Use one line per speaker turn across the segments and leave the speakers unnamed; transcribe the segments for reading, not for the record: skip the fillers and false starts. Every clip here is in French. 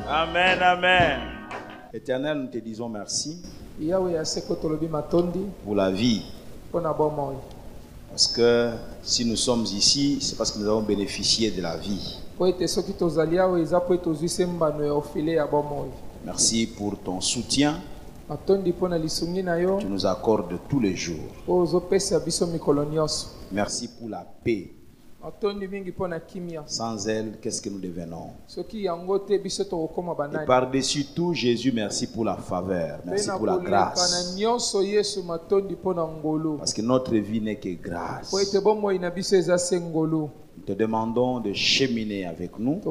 Amen, amen. Éternel, nous te disons merci pour la vie. Parce que si nous sommes ici, c'est parce que nous avons bénéficié de la vie. Merci pour ton soutien. Tu nous accordes tous les jours. Merci pour la paix. Sans elle, qu'est-ce que nous devenons? Et par-dessus tout, Jésus, merci pour la faveur. Merci pour la grâce. Parce que notre vie n'est que grâce. Nous te demandons de cheminer avec nous,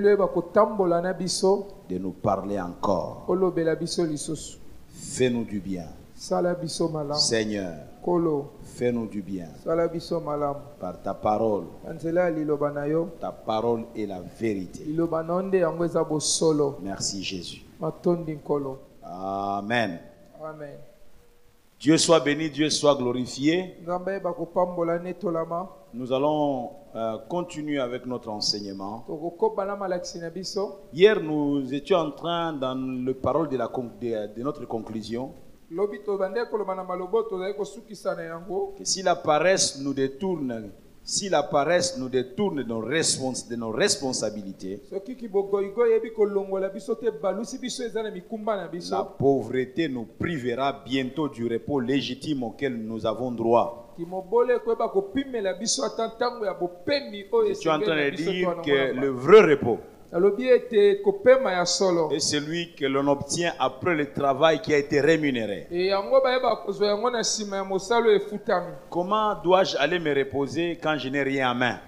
de nous parler encore. Fais-nous du bien. Seigneur, fais-nous du bien. Par ta parole. Ta parole est la vérité. Merci Jésus. Amen.
Amen.
Dieu soit béni, Dieu soit glorifié. Nous allons continuer avec notre enseignement. Hier, nous étions en train, dans le parole de notre conclusion, que si la paresse nous détourne, de nos responsabilités, la pauvreté nous privera bientôt du repos légitime auquel nous avons droit. Je suis en train de dire que le vrai repos est celui que l'on obtient après le travail qui a été rémunéré. Comment dois-je aller me reposer quand je n'ai rien à main?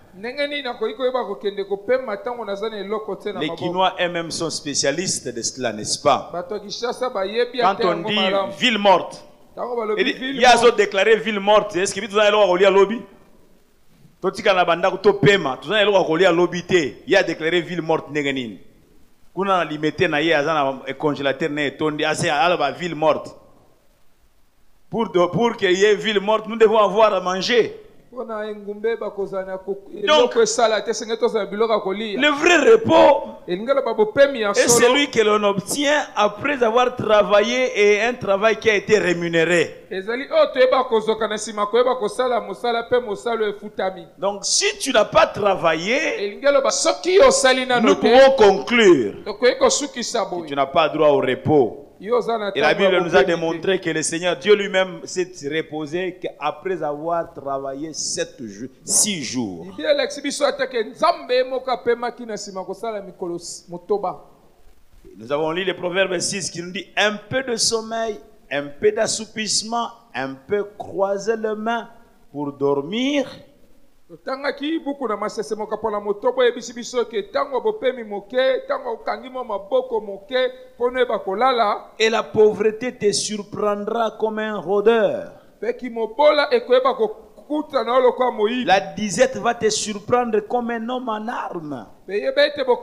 Les Quinois eux-mêmes sont spécialistes de cela, n'est-ce pas? Quand on dit ville morte, il y a d'autres déclaré ville morte. Est-ce que vous allez au lobby? Il y a déclaré ville morte. Kuna limité na ye azana congélateur na tondi assez à ville morte. Pour qu'il y ait ville morte, nous devons avoir à manger. Donc, le vrai repos est celui que l'on obtient après avoir travaillé et un travail qui a été rémunéré. Donc, si tu n'as pas travaillé, nous pouvons conclure que tu n'as pas droit au repos. Et la Bible nous a démontré que le Seigneur Dieu lui-même s'est reposé après avoir travaillé 6 jours. Nous avons lu le Proverbe 6 qui nous dit un peu de sommeil, un peu d'assoupissement, un peu croiser les mains pour dormir. Et la pauvreté te surprendra comme un rôdeur. La disette va te surprendre comme un homme en armes. Il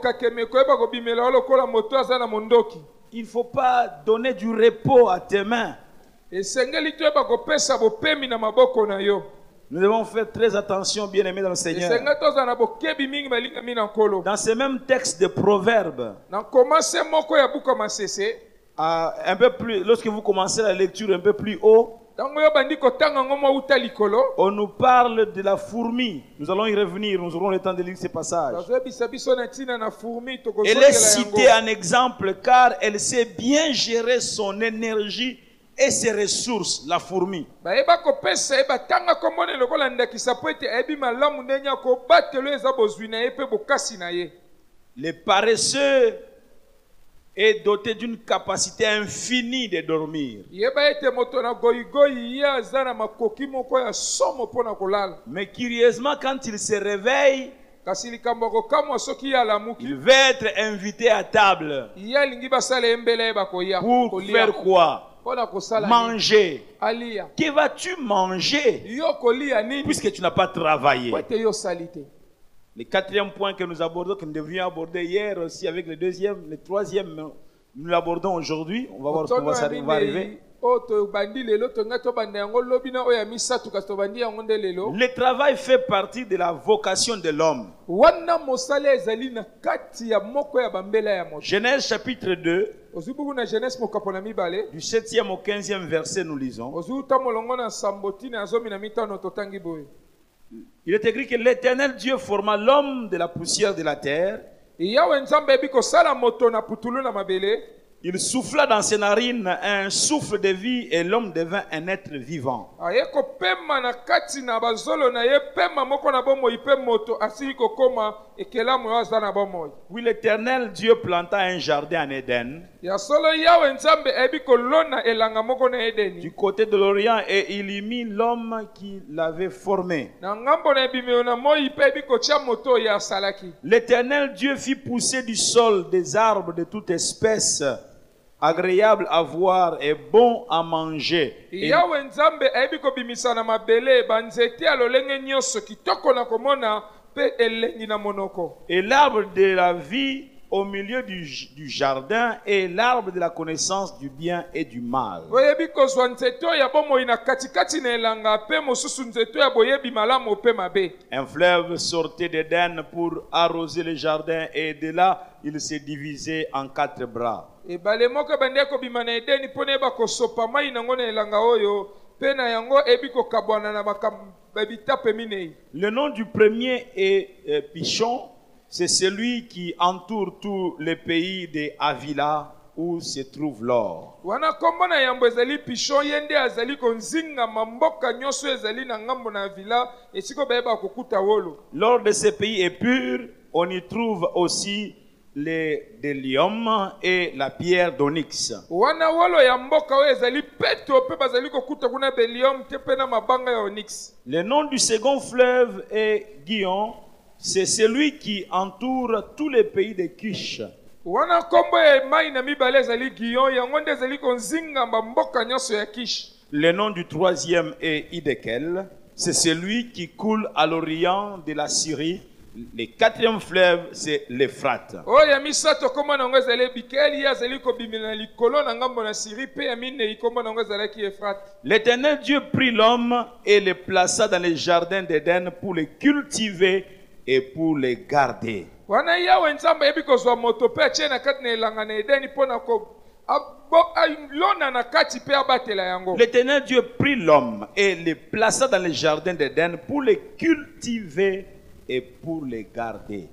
ne faut pas donner du repos à tes mains. Nous devons faire très attention, bien-aimés dans le Seigneur. Dans ce même texte de Proverbes, un peu plus, lorsque vous commencez la lecture un peu plus haut, on nous parle de la fourmi. Nous allons y revenir, nous aurons le temps de lire ces passages. Elle est citée en exemple car elle sait bien gérer son énergie et ses ressources, la fourmi. Le paresseux est doté d'une capacité infinie de dormir. Mais curieusement, quand il se réveille, il va être invité à table. Pour faire quoi? Manger. Que vas-tu manger puisque tu n'as pas travaillé? Le quatrième point que nous abordons, que nous devions aborder hier aussi avec le troisième, nous l'abordons aujourd'hui. On va voir ce qu'on va arriver. Le travail fait partie de la vocation de l'homme. Genèse chapitre 2, du 7e au 15e verset, nous lisons. Il est écrit que l'Éternel Dieu forma l'homme de la poussière de la terre. Il souffla dans ses narines un souffle de vie et l'homme devint un être vivant. Oui, l'Éternel Dieu planta un jardin en Éden, du côté de l'Orient, et il y mit l'homme qui l'avait formé. L'Éternel Dieu fit pousser du sol des arbres de toute espèce, agréable à voir et bon à manger. Et l'arbre de la vie au milieu du jardin et l'arbre de la connaissance du bien et du mal. Un fleuve sortait d'Éden pour arroser le jardin et de là il s'est divisé en 4 bras. Le nom du premier est Pishon. C'est celui qui entoure tous les pays de Havila où se trouve l'or. L'or de ces pays est pur. On y trouve aussi le délium et la pierre d'onyx. Le nom du second fleuve est Gihon. C'est celui qui entoure tous les pays de Cush. Le nom du troisième est Hiddekel. C'est celui qui coule à l'orient de la Syrie. Le quatrième fleuve, c'est l'Euphrate. L'Éternel Dieu prit l'homme et le plaça dans les jardins d'Éden pour les cultiver et pour les garder. L'Éternel Dieu prit l'homme et le plaça dans les jardins d'Éden pour les cultiver et pour les garder.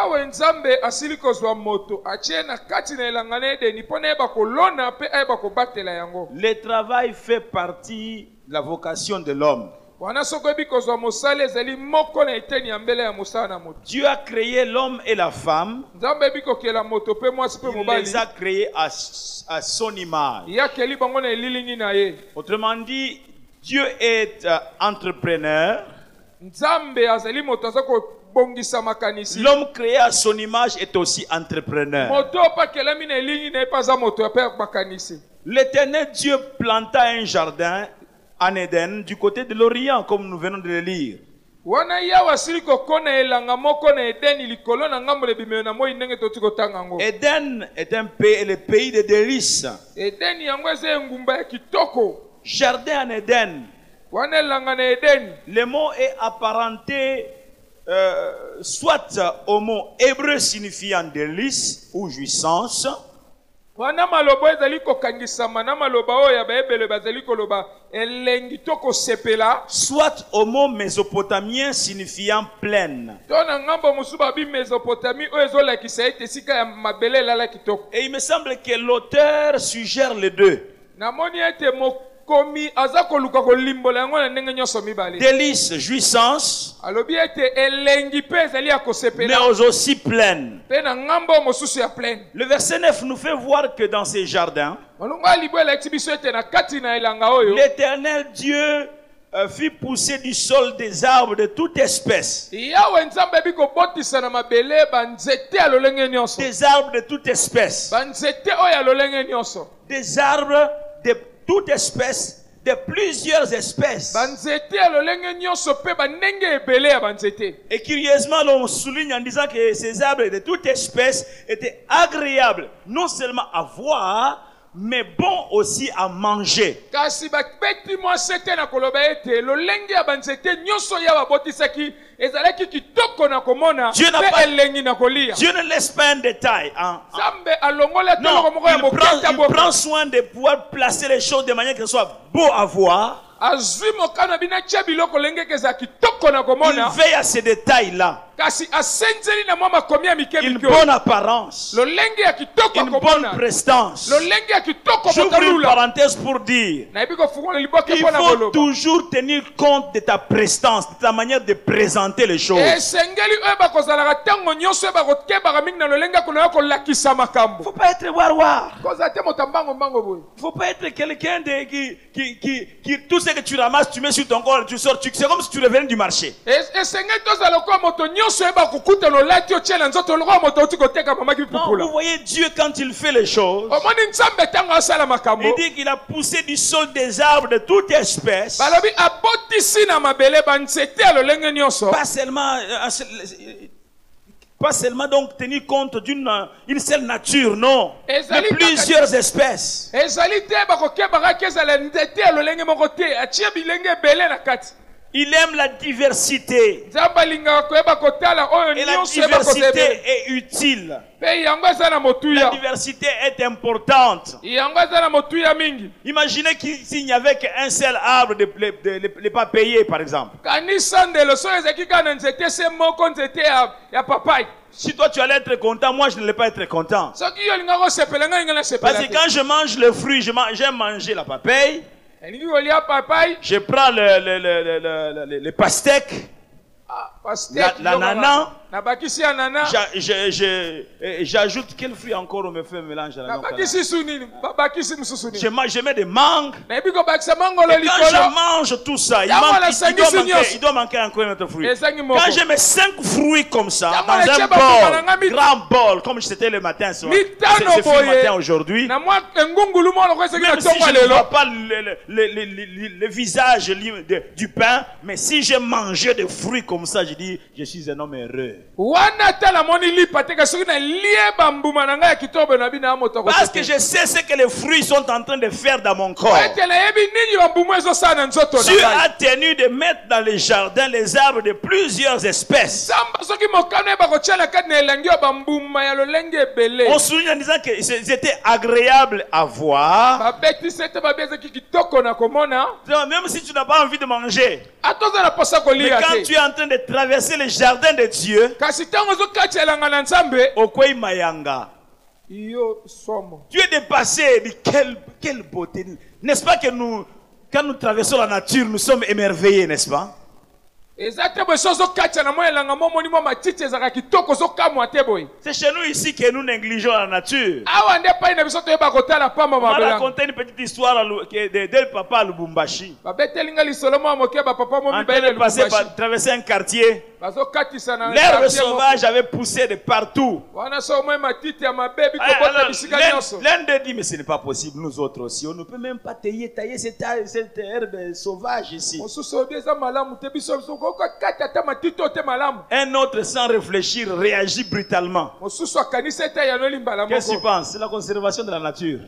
Le travail fait partie de la vocation de l'homme. Dieu a créé l'homme et la femme. Il les a créés à son image. Autrement dit, Dieu est entrepreneur. L'homme créé à son image est aussi entrepreneur. L'Éternel Dieu planta un jardin en Éden, du côté de l'Orient, comme nous venons de le lire. Éden est un pays, le pays des délices. Jardin en Éden. Le mot est apparenté soit au mot hébreu signifiant délice ou jouissance, soit au mot mésopotamien signifiant plaine. Et il me semble que l'auteur suggère les deux. Délice, jouissance, mais aussi pleine. Le verset 9 nous fait voir que dans ces jardins, l'Éternel Dieu fit pousser du sol des arbres de toute espèce. Des arbres de toute espèce. Des arbres de toute espèce, de plusieurs espèces. Et curieusement, on souligne en disant que ces arbres de toute espèce étaient agréables, non seulement à voir, mais bon aussi à manger.
Kasi bakbeti moi c'était na koloba ete lolenge ya banzete nyonso ya babotisaki ezalaki kitoko na komona pe elengi na kolia.
Dieu ne laisse pas un détail.
Zambe alongola tolo moko ya boketa
il prend soin de pouvoir placer les choses de manière que ce soit beau à voir. Il veille à ces détails-là. Une bonne apparence, une bonne prestance. J'ouvre une parenthèse pour dire qu'il faut toujours tenir compte de ta prestance, de ta manière de présenter les choses. Il ne faut pas être war-war. Il ne faut pas être quelqu'un qui tout ce que tu ramasses, tu mets sur ton corps, tu sors. C'est comme si tu revenais du marché. Non, vous voyez Dieu quand il fait les choses. Il dit qu'il a poussé du sol des arbres de toute espèce. Pas seulement donc tenir compte d'une seule nature, non. Mais plusieurs espèces. Il aime la diversité. Et la diversité est utile. La diversité est importante. Imaginez s'il n'y avait qu'un seul arbre de ne pas payer, par exemple. Si toi tu allais être content, moi je ne vais pas être content. Parce que quand je mange le fruit, j'aime manger la papaye. Je prends les pastèques, l'ananas. J'ajoute quel fruit encore on me fait mélange je mets des mangues. Et quand je mange tout ça, il doit manquer encore un autre fruit. Quand je mets 5 fruits comme ça dans un bol, grand bol, comme c'était le matin, c'est le matin aujourd'hui, même si je ne vois pas le visage du pain, mais si j'ai mangé des fruits comme ça, je dis je suis un homme heureux. Parce que je sais ce que les fruits sont en train de faire dans mon corps. Dieu a tenu de mettre dans les jardins les arbres de plusieurs espèces. On se souvient en disant qu'ils étaient agréables à voir. Même si tu n'as pas envie de manger. Mais quand tu es en train de traverser les jardins de Dieu, tu es dépassé de quelle beauté. N'est-ce pas que quand nous traversons la nature, nous sommes émerveillés, n'est-ce pas? C'est chez nous ici que nous négligeons la nature. On m'a raconté une petite histoire de papa à Lubumbashi. On est passé par traverser un quartier. L'herbe sauvage avait poussé de partout. L'un d'eux dit, mais ce n'est pas possible, nous autres aussi. On ne peut même pas tailler cette herbe sauvage ici. Un autre, sans réfléchir, réagit brutalement. Qu'est-ce que tu penses? C'est la conservation de la nature.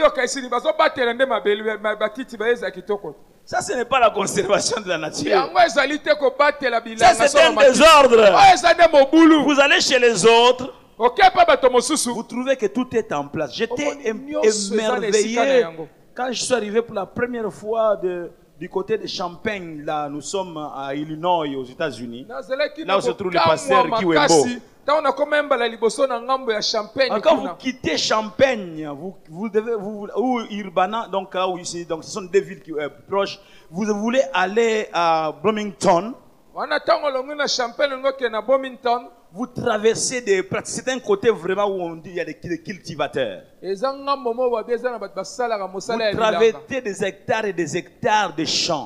Ça, ce n'est pas la conservation de la nature. Ça, c'est un désordre. Vous allez chez les autres, vous trouvez que tout est en place. J'étais émerveillé quand je suis arrivé pour la première fois du côté de Champaign. Là, nous sommes à Illinois, aux États-Unis. Là où se trouve le pasteur Kiwembo. Quand vous quittez Champagne, vous devez, ou Urbana, donc là où ici, donc ce sont deux villes qui sont proches. Vous voulez aller à Bloomington. Vous traversez c'est un côté vraiment où on dit il y a des cultivateurs. Vous traversez des hectares et des hectares de champs.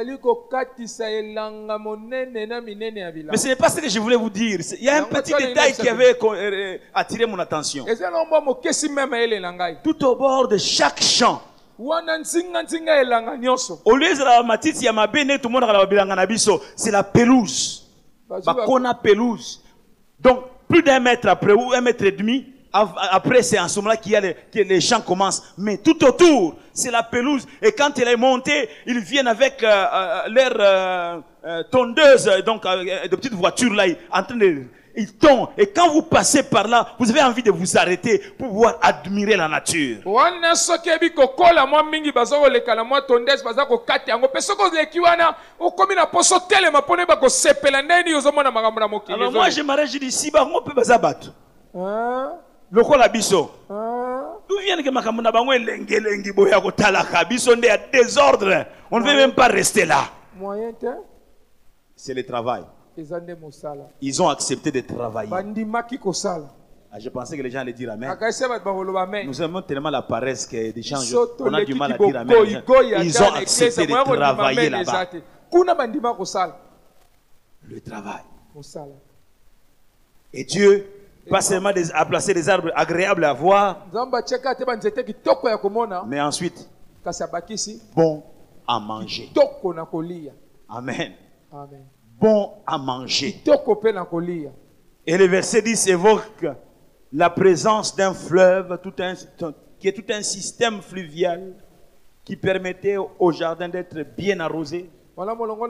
Mais ce n'est pas ce que je voulais vous dire. Il y a un petit détail qui avait attiré mon attention. Tout au bord de chaque champ, au lieu de la matiti ya mabene tout le monde a bilanga na biso, c'est la pelouse. Bakona pelouse. Donc plus d'1 mètre après ou 1,5 mètres, Après, c'est en ce moment-là que les champs commencent. Mais tout autour, c'est la pelouse. Et quand elle est montée, ils viennent avec leur tondeuse, donc de petites voitures là, en train de... Ils tombent. Et quand vous passez par là, vous avez envie de vous arrêter pour pouvoir admirer la nature. Alors moi, j'aimerais dire ici, on peut pas battre. Le quoi la biso? D'où vient que ma camona bango lengi boya ko talaka biso ndé à désordre. On ne veut même pas rester là. C'est le travail. Ils ont accepté de travailler. Je pensais que les gens allaient dire amen. Nous aimons tellement la paresse que des gens on a du mal à dire amen. Ils ont accepté de travailler là-bas. Le travail. Et Dieu pas seulement à placer des arbres agréables à voir, mais ensuite bon à manger. Amen. Bon à manger. Et le verset 10 évoque la présence d'un fleuve qui est tout un système fluvial qui permettait au jardin d'être bien arrosé. Vous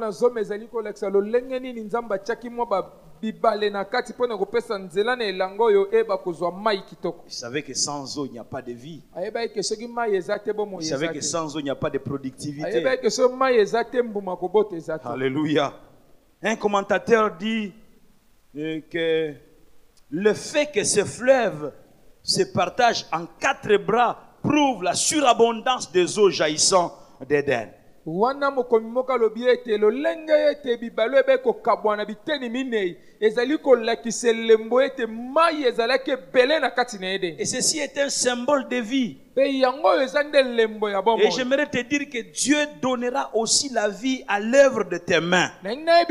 savez que sans eau, il n'y a pas de vie. Vous savez que sans eau, il n'y a pas de productivité. Alléluia. Un commentateur dit que le fait que ce fleuve se partage en 4 bras prouve la surabondance des eaux jaillissant d'Éden. Et ceci est un symbole de vie. Et j'aimerais te dire que Dieu donnera aussi la vie à l'œuvre de tes mains. J'aimerais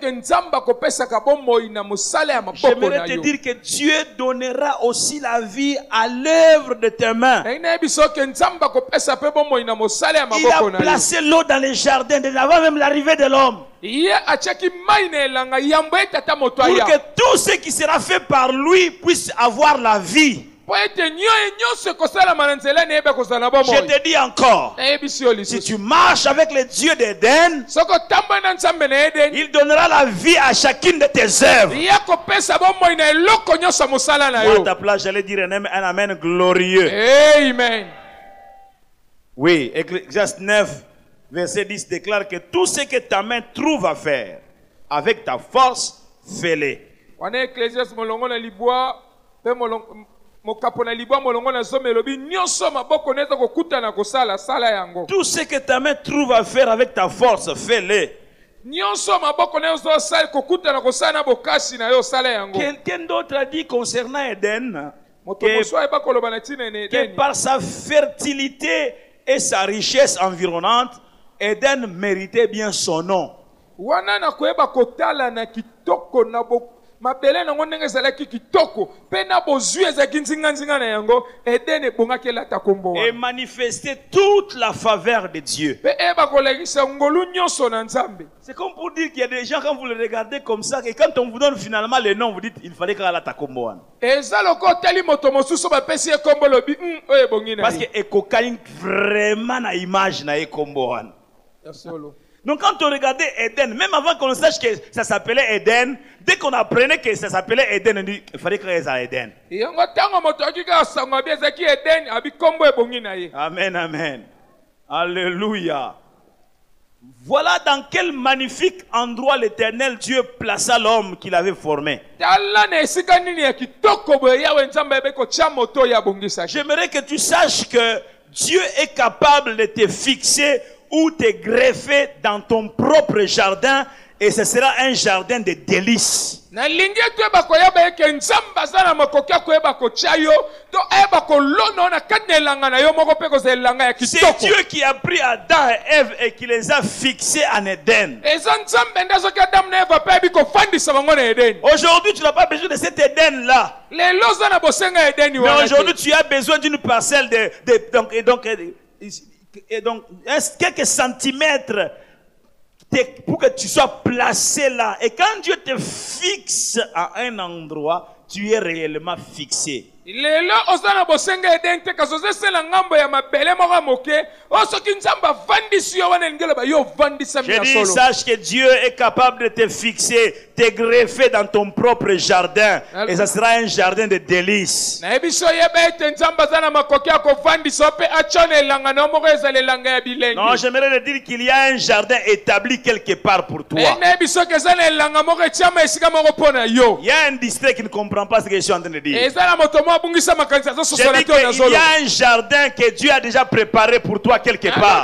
te dire que Dieu donnera aussi la vie à l'œuvre de tes mains. Il a placé l'eau dans les jardins avant même l'arrivée de l'homme. Pour que tout ce qui sera fait par lui puisse avoir la vie. Je te dis encore, si tu marches avec le Dieu d'Éden, il donnera la vie à chacune de tes œuvres. Moi, à ta place, j'allais dire un amen glorieux.
Amen.
Oui, Ecclésiaste 9, verset 10 déclare que tout ce que ta main trouve à faire, avec ta force, fais-le. Tout ce que ta main trouve à faire avec ta force, fais-le. Quelqu'un d'autre a dit concernant Éden que par sa fertilité et sa richesse environnante, Éden méritait bien son nom. Et manifester toute la faveur de Dieu. C'est comme pour dire qu'il y a des gens, quand vous le regardez comme ça, et quand on vous donne finalement le nom, vous dites il fallait qu'elle takomboane. Parce que ekokaline vraiment na image na ekomboane. Donc quand on regardait Éden, même avant qu'on sache que ça s'appelait Éden, dès qu'on apprenait que ça s'appelait Éden, on dit il fallait qu'il y ait Éden. Amen, amen. Alléluia. Voilà dans quel magnifique endroit l'Éternel Dieu plaça l'homme qu'il avait formé. J'aimerais que tu saches que Dieu est capable de te fixer ou te greffer dans ton propre jardin, et ce sera un jardin de délices. C'est Dieu qui a pris Adam et Ève et qui les a fixés en Éden. Aujourd'hui, tu n'as pas besoin de cet Éden-là. Mais aujourd'hui, tu as besoin d'une parcelle et donc quelques centimètres pour que tu sois placé là. Et quand Dieu te fixe à un endroit, tu es réellement fixé.
Lelo osana bosenga edente kazoze sela ngambo ya mabele moko moke osoki nzamba vandisi yo wana ngelo ba yo vandisa mi
solo. Je dis, sache que Dieu est capable de te fixer, te greffer dans ton propre jardin et ça sera un jardin de délices.
Na ebiso yeba ete nzamba zana makoki ako vandisa pe achone langa no moko ezale langa ya bilenge.
Non, j'aimerais te dire qu'il y a un jardin établi quelque part pour toi.
Na ebiso ke zana langa moko chama esika moko pona yo.
Il y a un distrait qui ne comprend pas ce que je suis en train de dire.
Ezala motomo
je dis qu'il y a un jardin que Dieu a déjà préparé pour toi quelque part.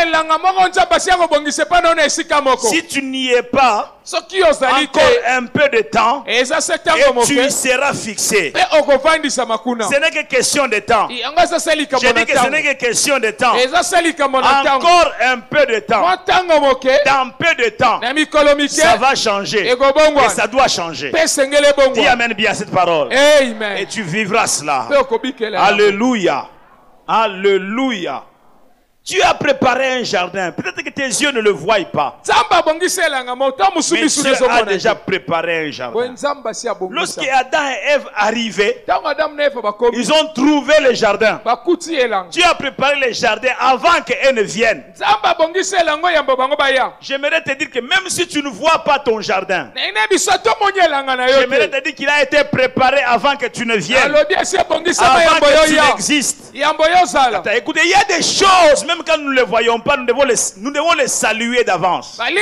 Si tu n'y es pas, encore un peu de temps, et tu seras fixé. Ce n'est que question de temps. Je dis que ce n'est que question de temps. Encore un peu de temps. Dans peu de temps, ça va changer. Et ça doit changer. Dis amen bien à cette parole.
Amen.
Et tu vivras cela. Alléluia. Alléluia. Dieu a préparé un jardin. Peut-être que tes yeux ne le voient pas. Mais Dieu a déjà préparé un jardin. Lorsque Adam et Ève arrivaient, ils ont trouvé le jardin. Dieu a préparé le jardin avant qu'elle ne vienne. J'aimerais te dire que même si tu ne vois pas ton jardin, j'aimerais te dire qu'il a été préparé avant que tu ne viennes. Avant que tu n'existes. Écoutez, il y a des choses, même quand nous ne les voyons pas, nous devons les saluer d'avance. Je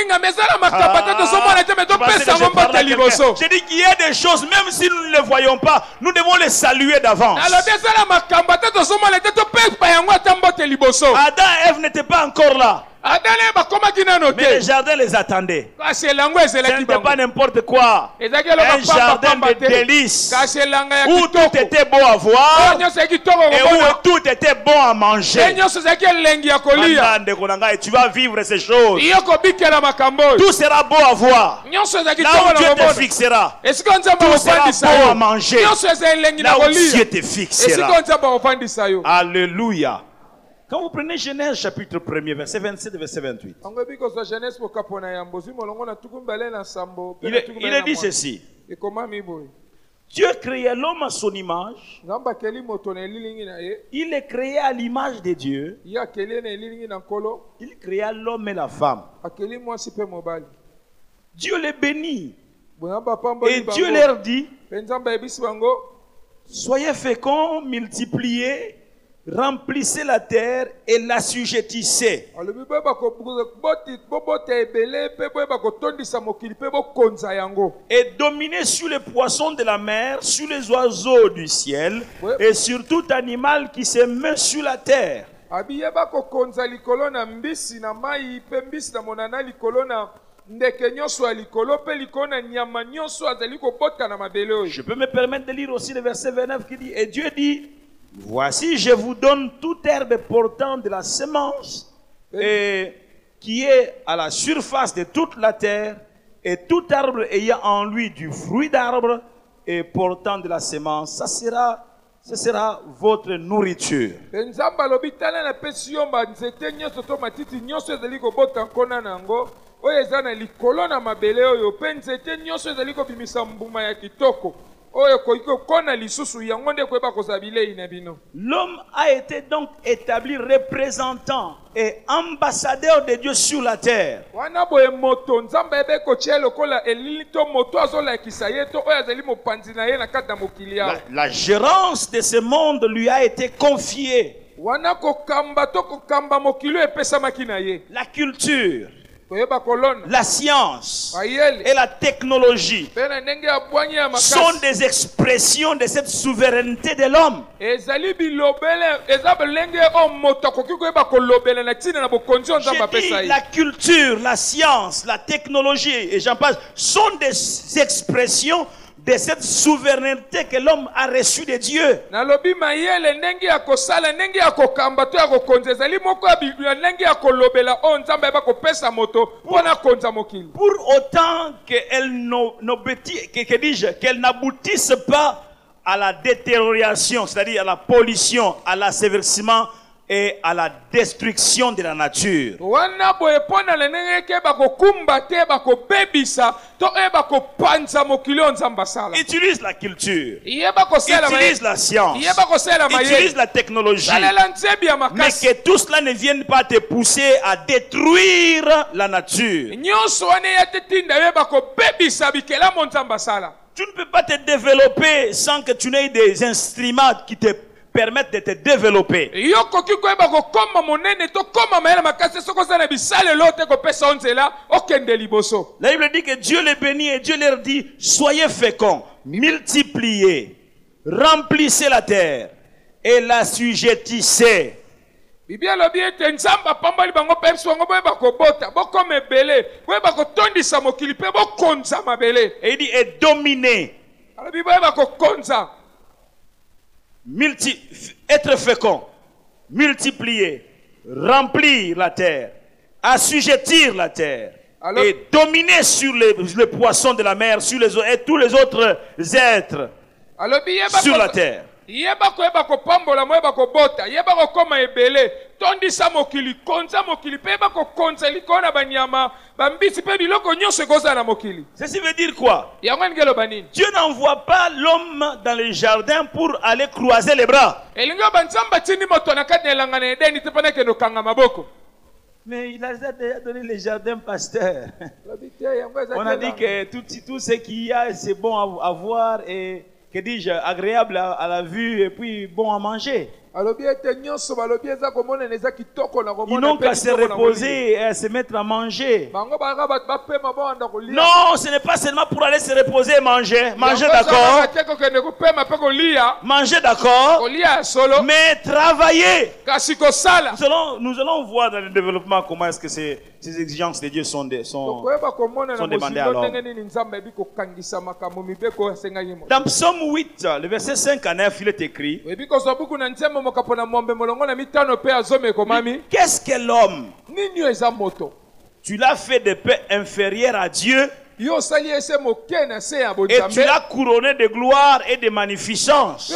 dis qu'il y a des choses, même si nous ne les voyons pas, nous devons les saluer d'avance. Adam et Ève n'étaient pas encore là. Mais le jardin les attendait. Ce n'était pas n'importe quoi. Un jardin de délices où tout était beau à voir et où tout était bon à manger. Tu vas vivre ces choses. Tout sera beau à voir. Là où Dieu te fixera, tout sera bon à manger. Là où Dieu te fixera. Alléluia. Quand vous prenez Genèse chapitre 1er, verset 27 et verset 28, il est dit ceci. Dieu créa l'homme à son image. Il est créé à l'image de Dieu. Il créa l'homme et la femme. Dieu les bénit. Et Dieu leur dit, soyez féconds, multipliez, remplissez la terre et l'assujettissez. Et dominez sur les poissons de la mer, sur les oiseaux du ciel et sur tout animal qui se met sur la terre. Je peux me permettre de lire aussi le verset 29 qui dit, et Dieu dit, voici, je vous donne toute herbe portant de la semence et qui est à la surface de toute la terre et tout arbre ayant en lui du fruit d'arbre et portant de la semence. Ce sera votre nourriture. L'homme a été donc établi représentant et ambassadeur de Dieu sur la terre. La gérance de ce monde lui a été confiée. La culture, la science et la technologie sont des expressions de cette souveraineté de l'homme. La culture, la science, la technologie et j'en passe sont des expressions de cette souveraineté que l'homme a reçue de Dieu. Pour autant qu'elle n'aboutisse pas à la détérioration, c'est-à-dire à la pollution, à l'assévissement et à la destruction de la nature. Utilise la culture, utilise la science, utilise la technologie, mais que tout cela ne vienne pas te pousser à détruire la nature. Tu ne peux pas te développer sans que tu n'aies des instruments qui te permettent de te développer. La Bible dit que Dieu les bénit et Dieu leur dit: soyez féconds, multipliez, remplissez la terre et la et il dit: et dominez, être fécond, multiplier, remplir la terre, assujettir la terre. Alors, et dominer sur les poissons de la mer, sur les et tous les autres êtres sur la terre. Ceci veut dire quoi? Dieu n'envoie pas l'homme dans le jardin pour aller croiser les bras. Mais il a déjà donné les jardins, pasteur. On a dit que tout ce qu'il y a, c'est bon à voir et, que dis-je, agréable à la vue et puis bon à manger. Ils n'ont qu'à se reposer et à se mettre à manger. Non, ce n'est pas seulement pour aller se reposer et manger. Manger, d'accord. Manger, d'accord. Mais travailler. Nous allons voir dans le développement comment est-ce que ces exigences de Dieu sont demandées à l'homme. Dans Psaume 8, le verset 5 à 9, il est écrit: qu'est-ce que l'homme? Tu l'as fait de paix inférieure à Dieu, et tu l'as couronné de gloire et de magnificence.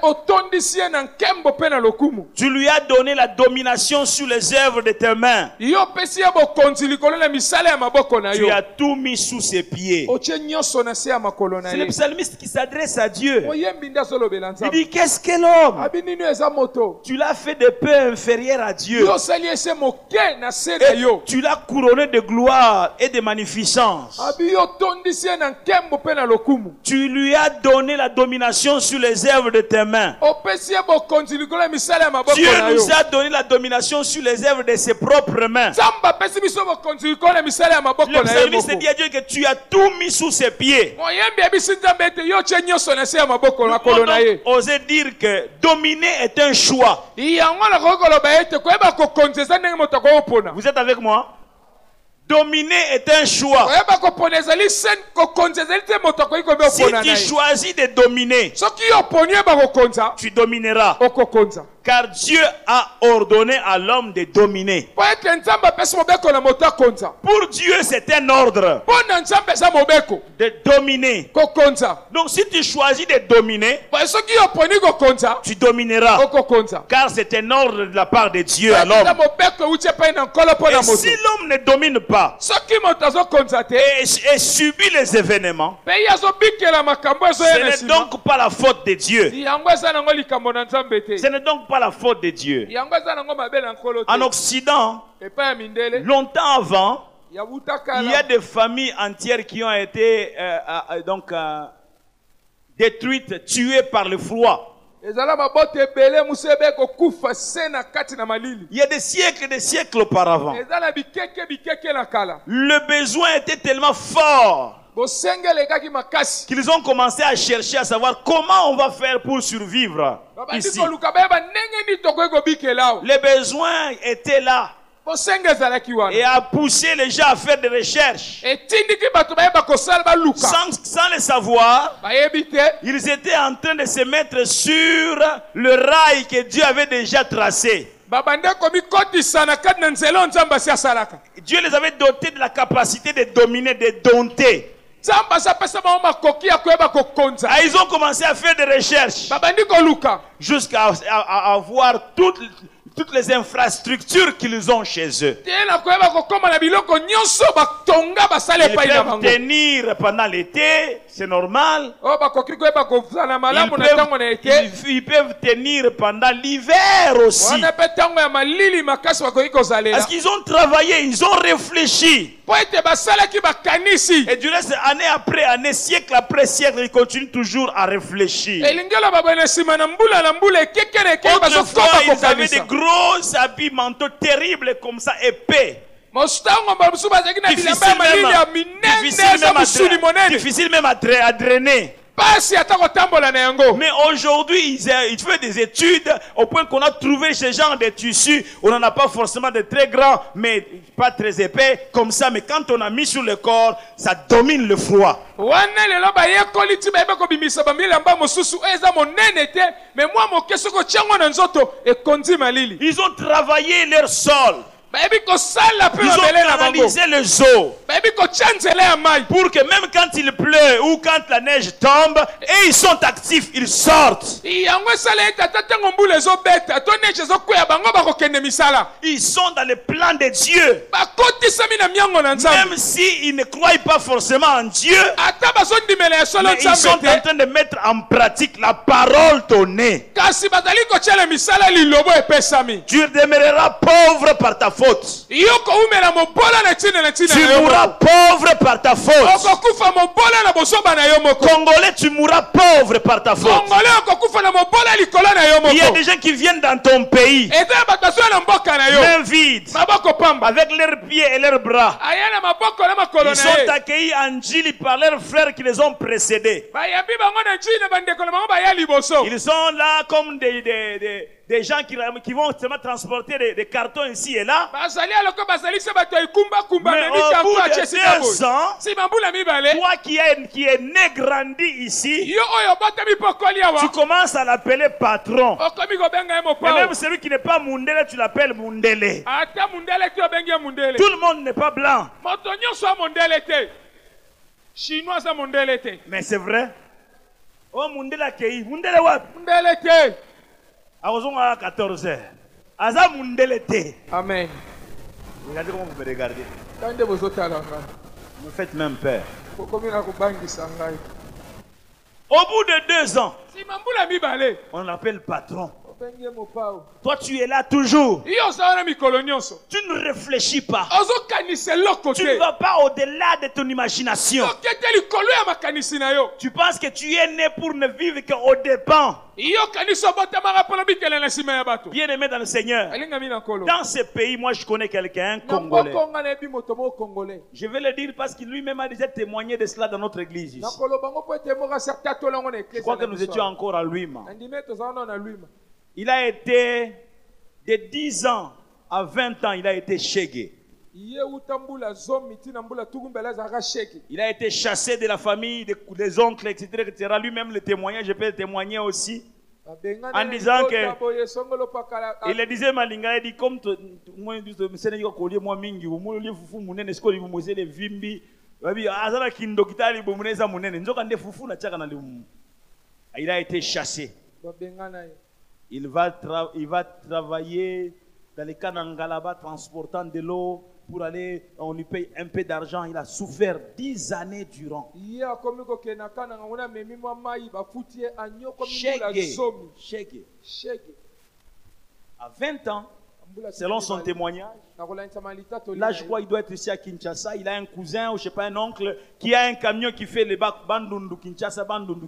Tu lui as donné la domination sur les œuvres de tes mains. Tu as tout mis sous ses pieds. C'est le psalmiste qui s'adresse à Dieu. Il dit: qu'est-ce que l'homme? Tu l'as fait de paix inférieure à Dieu, et tu l'as couronné de gloire et de magnificence. Tu lui as donné la domination sur les œuvres de tes mains. Dieu nous a donné la domination sur les œuvres de ses propres mains. Le psalmiste dit à Dieu que tu as tout mis sous ses pieds. Oser dire que dominer est un choix. Vous êtes avec moi? Dominer est un choix. Si tu choisis de dominer, tu domineras. Car Dieu a ordonné à l'homme de dominer. Pour Dieu, c'est un ordre de dominer. Donc si tu choisis de dominer, tu domineras. Car c'est un ordre de la part de Dieu à l'homme. Et si l'homme ne domine pas et subit les événements, ce n'est donc pas la faute de Dieu. Ce n'est donc pas la faute de Dieu. En Occident, longtemps avant, il y a des familles entières qui ont été détruites, tuées par le froid. Il y a des siècles auparavant. Le besoin était tellement fort qu'ils ont commencé à chercher à savoir comment on va faire pour survivre ici. Les besoins étaient là et a poussé les gens à faire des recherches. Sans le savoir, ils étaient en train de se mettre sur le rail que Dieu avait déjà tracé. Dieu les avait dotés de la capacité de dominer, de dompter. Ils ont commencé à faire des recherches jusqu'à avoir toutes les infrastructures qu'ils ont chez eux. Ils peuvent tenir pendant l'été, c'est normal. Ils peuvent tenir pendant l'hiver aussi. Parce qu'ils ont travaillé, ils ont réfléchi. Et du reste, année après année, siècle après siècle, ils continuent toujours à réfléchir. Autrefois, ils avaient des gros habits manteaux terribles comme ça, épais. Difficile même à drainer. Mais aujourd'hui, il fait des études au point qu'on a trouvé ce genre de tissus. On n'en a pas forcément de très grands, mais pas très épais, comme ça. Mais quand on a mis sur le corps, ça domine le froid. Ils ont travaillé leur sol. Ils ont canalisé les eaux pour que même quand il pleut ou quand la neige tombe, et ils sont actifs, ils sortent. Ils sont dans le plan de Dieu. Même s'ils ne croient pas forcément en Dieu, mais ils sont en train de mettre en pratique la parole donnée. Tu demeureras pauvre par ta faute. Tu mourras pauvre par ta faute. Congolais, tu mourras pauvre par ta faute. Il y a des gens qui viennent dans ton pays, mains vides, avec leurs pieds et leurs bras. Ils sont accueillis en Djili par leurs frères qui les ont précédés. Ils sont là comme des gens qui vont seulement transporter des cartons ici et là. Mais au bout de 2 ans, toi qui es né, grandi ici, tu commences à l'appeler patron. Et même celui qui n'est pas Mundele, tu l'appelles Mundele. Tout le monde n'est pas blanc. Mais c'est vrai. Oh, Mundele Kei. Mundele what? Mundele Kei. À 14 heures. Aza Mundelete. Amen. Regardez comment vous me regardez. Vous me faites même peur. Au bout de 2 ans, on l'appelle patron. Toi, tu es là toujours. Tu ne réfléchis pas. Tu ne vas pas au-delà de ton imagination. Tu penses que tu es né pour ne vivre qu'aux dépens. Bien-aimé dans le Seigneur, dans ce pays, moi je connais quelqu'un, un Congolais. Je vais le dire parce qu'il lui-même a déjà témoigné de cela dans notre église ici. Je crois que nous étions encore à Luima. Il a été de 10 ans à 20 ans, il a été chégué. Il a été chassé de la famille, des oncles, etc. Lui-même le témoignage, je peux le témoigner aussi. En disant que il le disait Malinga, il dit comme moi mingi fufu munene skoli mumozele vimbi babi azala kindo kitali bomuneza munene nzoka nde fufu na chaka na limu. Il a été chassé. Il va travailler dans les Kanangalaba transportant de l'eau pour aller, on lui paye un peu d'argent. Il a souffert 10 années durant. Chégué. À 20 ans, selon son témoignage, là je crois qu'il doit être ici à Kinshasa. Il a un cousin ou je sais pas un oncle qui a un camion qui fait les bacs Bandundu Kinshasa.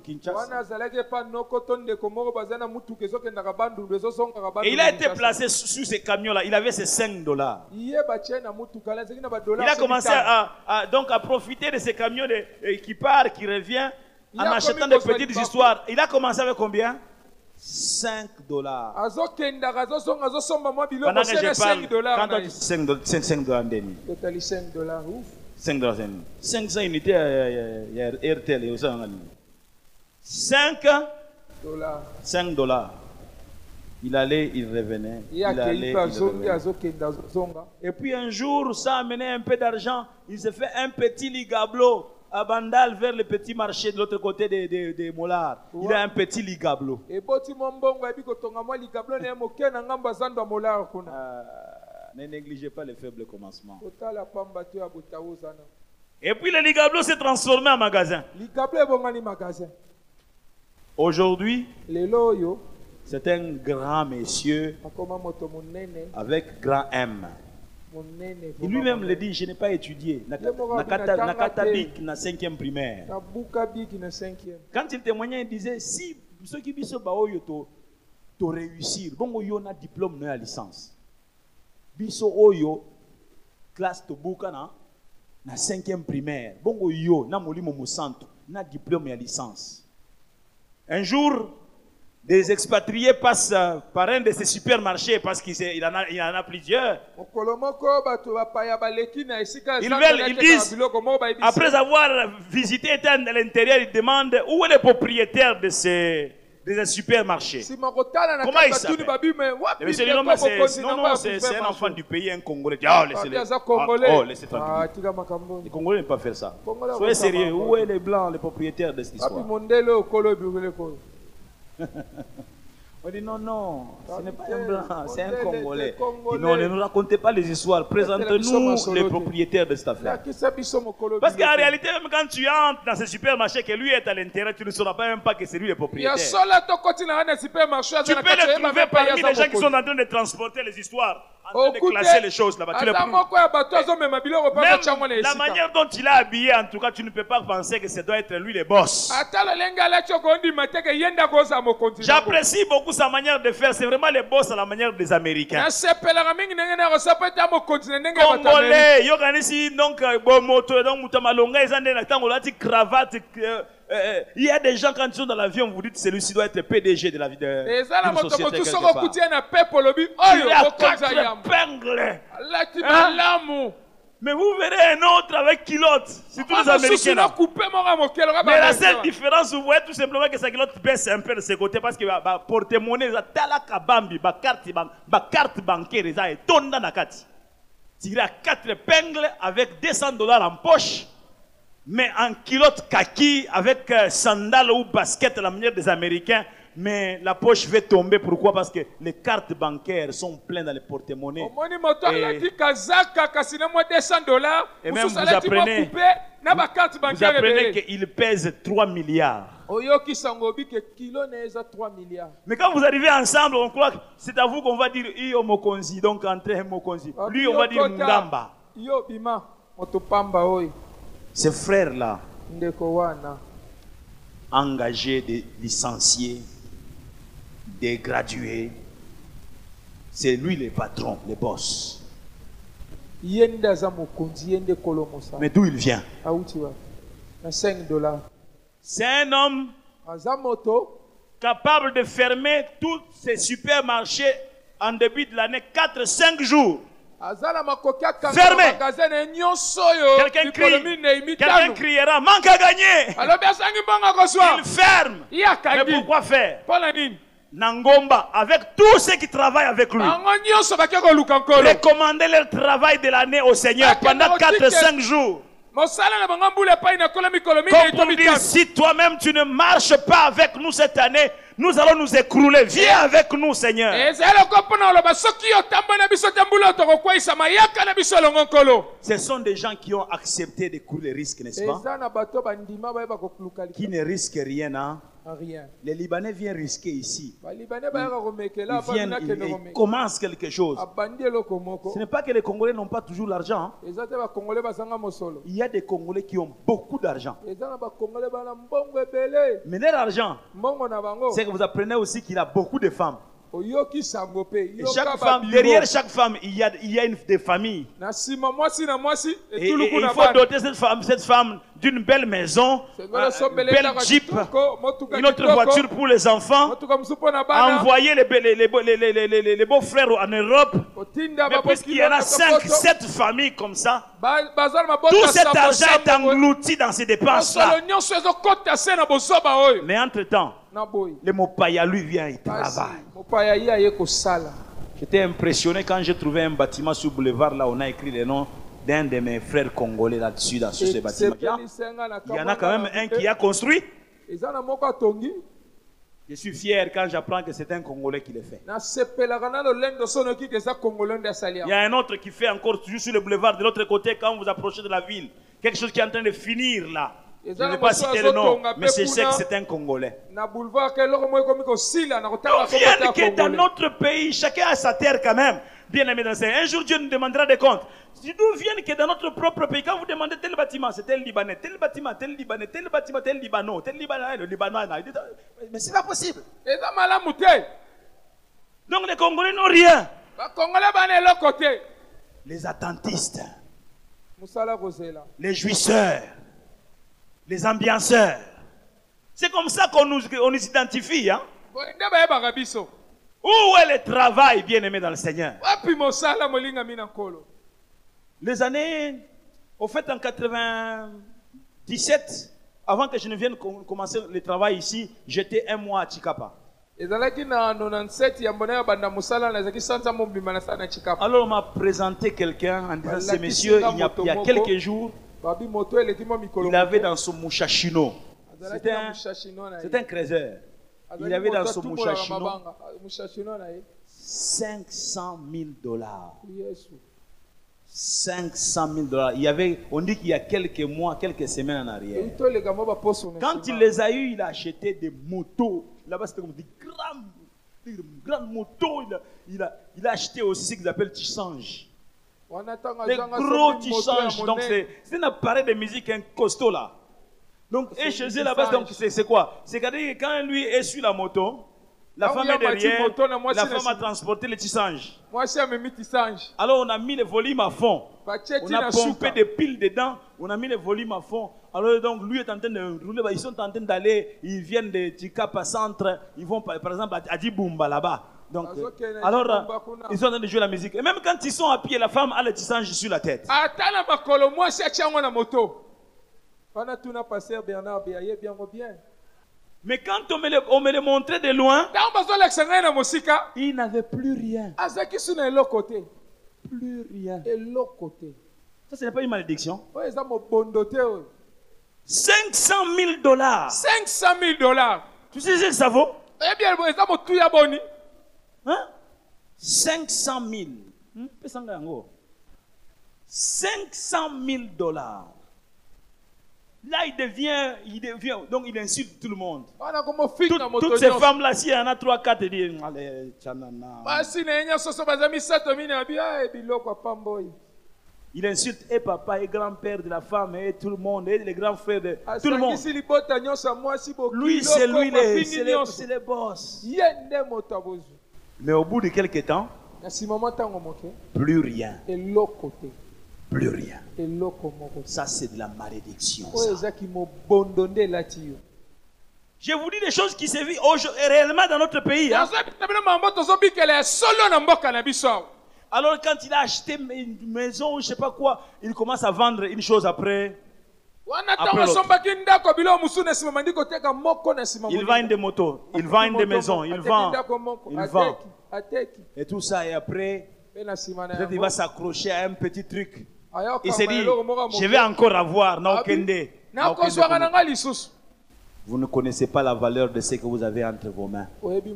Et il a été placé sur ce camion là. Il avait ses $5. Il a commencé à profiter de ces camions qui part, qui revient en achetant des petites histoires. Il a commencé avec combien? $5. Pendant que je parle, quand on dit $5,
Totally $5.
$5. 500 unités à RTL. $5. Il allait, il revenait. Il allait, il revenait. Et puis un jour, ça a amené un peu d'argent. Il s'est fait un petit ligablo à Bandal vers le petit marché de l'autre côté des Molars. Il a un petit ligablo. Ne négligez pas les faibles commencements. Et puis le ligablo s'est transformé en magasin. Aujourd'hui, c'est un grand monsieur avec grand M. Il lui-même le dit, je n'ai pas étudié. Nakatabik na 5e primaire. Quand il témoignait, il disait, si ceux qui disent to réussir, bon yo na diplôme na licence. Biso oyo classe to buka na 5e primaire. Bon yo na molimo musanto na diplôme ya licence. Un jour, des expatriés passent par un de ces supermarchés parce qu'il en a plusieurs. Ils disent, après avoir visité à l'intérieur, ils demandent où est le propriétaire de ces supermarchés. Comment il s'appelle? Non, c'est un enfant du pays, un Congolais. Laissez tranquille. Les Congolais n'aiment pas faire ça. Soyez sérieux. Où est les Blancs, les propriétaires de cette histoire? On dit non, ce n'est pas un blanc, c'est un Congolais. Non, ne nous racontez pas les histoires, présente-nous les propriétaires de cette affaire. Parce qu'en réalité, même quand tu entres dans ce supermarché que lui est à l'intérieur, tu ne sauras pas même pas que c'est lui le propriétaire. Tu peux le trouver parmi les gens qui sont en train de transporter les histoires, en train de classer les choses là-bas. Tu le même la manière dont il est habillé, en tout cas, tu ne peux pas penser que ça doit être lui le boss. J'apprécie beaucoup sa manière de faire, c'est vraiment le boss à la manière des Américains. Congolais, donc cravate. Il y a des gens quand ils sont dans l'avion, vous dites celui-ci doit être PDG de la vie de d'une société quelque part. Il a 4 épingles. Mais vous verrez un autre avec culotte. C'est tous les Américains. Mais la seule différence, vous voyez tout simplement que sa culotte baisse un peu de ses côtés parce que porte-monnaie, carte bancaire, et tonda nakati. Il a 4 épingles avec $200 en poche. Mais en culotte kaki avec sandales ou basket à la manière des Américains. Mais la poche va tomber. Pourquoi? Parce que les cartes bancaires sont pleines dans les porte-monnaies. Et même vous apprenez qu'il pèse 3 milliards. Mais quand vous arrivez ensemble, on croit que c'est à vous qu'on va dire Iyo Mokonzi. Donc entrez Mokonzi. Lui, on va dire Mungamba. Ces frères-là, engagés, des licenciés, des gradués, c'est lui le patron, le boss. Mais d'où il vient? C'est un homme capable de fermer tous ces supermarchés en début de l'année 4-5 jours. Fermé. Quelqu'un criera, manque à gagner. Il ferme. Mais pourquoi faire? Nangomba, avec tous ceux qui travaillent avec lui, recommandez leur travail de l'année au Seigneur pendant 4-5 jours. Comme pour dire, si toi-même tu ne marches pas avec nous cette année, nous allons nous écrouler. Viens avec nous, Seigneur. Ce sont des gens qui ont accepté de courir les risques, n'est-ce pas? Qui ne risquent rien, hein? Rien. Les Libanais viennent risquer ici. Ils commencent quelque chose. Ce n'est pas que les Congolais n'ont pas toujours l'argent. Il y a des Congolais qui ont beaucoup d'argent. Mais leur argent, c'est que vous apprenez aussi qu'il a beaucoup de femmes. Et chaque femme, derrière chaque femme, il y a des familles. Et il faut doter cette femme d'une belle maison, une belle Jeep, une autre voiture pour les enfants, envoyer les beaux-frères en Europe. Mais puisqu'il y en a 5-7 familles comme ça, tout cet argent est englouti dans ces dépenses-là. Mais entre-temps, le Mopaya, lui, vient, il travaille. J'étais impressionné quand j'ai trouvé un bâtiment sur le boulevard, là on a écrit le nom d'un de mes frères congolais là-dessus, dans ce bâtiment. Il y en a quand même un qui a construit. Je suis fier quand j'apprends que c'est un Congolais qui le fait. Il y a un autre qui fait encore toujours sur le boulevard de l'autre côté quand vous approchez de la ville. Quelque chose qui est en train de finir là. Je ne vais pas citer le nom, mais je sais que c'est un Congolais. Donc rien que dans notre pays, chacun a sa terre quand même. Bien aimé dans le Seigneur. Un jour Dieu nous demandera des comptes. Si nous viennent que dans notre propre pays, quand vous demandez tel bâtiment, c'est tel Libanais, tel bâtiment, tel Libanais, tel bâtiment, tel Libano, tel Libanais, le Libanais. Mais c'est pas possible. Donc les Congolais n'ont rien. Les attentistes, les jouisseurs, les ambianceurs. C'est comme ça qu'on nous identifie. Hein? Où est le travail, bien-aimé dans le Seigneur? Les années, au fait en 97, avant que je ne vienne commencer le travail ici, j'étais un mois à Chikapa. Alors on m'a présenté quelqu'un en disant, ce monsieur, il y a quelques jours, il avait dans son mouchachino. C'était un créseur. Il avait dans son mouchachino $500,000. 500,000 $. Il y avait, on dit qu'il y a quelques mois, quelques semaines en arrière. Quand il les a eus, il a acheté des motos. Là-bas, c'était comme des grandes motos. Il a acheté aussi ce qu'ils appellent Tissange. Des gros Tissange. Donc, c'est un appareil de musique, un costaud là. Donc, et chez eux là-bas, c'est quoi? C'est que quand lui est sur la moto, la femme est derrière, la femme a transporté le tissange. Alors on a mis le volume à fond. On a pompé des piles dedans, on a mis le volume à fond. Alors donc lui est en train de rouler, ils sont en train d'aller, ils viennent de Tikapa Centre, ils vont par exemple à Djibumba là-bas. Donc, alors ils sont en train de jouer la musique. Et même quand ils sont à pied, la femme a le tissange sur la tête. Mais quand on me le montrait de loin, il n'avait plus rien. Plus rien. Ça, ce n'est pas une malédiction. $500,000.
$500,000.
Tu sais ce que ça vaut? Hein? 500,000. $500,000. Là, il devient, donc il insulte tout le monde. Toutes ces femmes-là, s'il y en a 3, 4, ils disent, allez, tchanana. Il insulte et papa et grand-père de la femme et tout le monde, et les grands frères de tout le monde. Lui, c'est lui, c'est les boss. Mais au bout de quelques temps, plus rien. Plus rien. Ça, c'est de la malédiction. Je vous dis des choses qui se vivent réellement dans notre pays. Hein? Alors, quand il a acheté une maison, je ne sais pas quoi, il commence à vendre une chose après. Il vend des motos, il vend des maisons, il vend. Et tout ça, et après, peut-être il va s'accrocher à un petit truc. Il s'est dit, je vais encore avoir Naokende. Vous ne connaissez pas la valeur de ce que vous avez entre vos mains.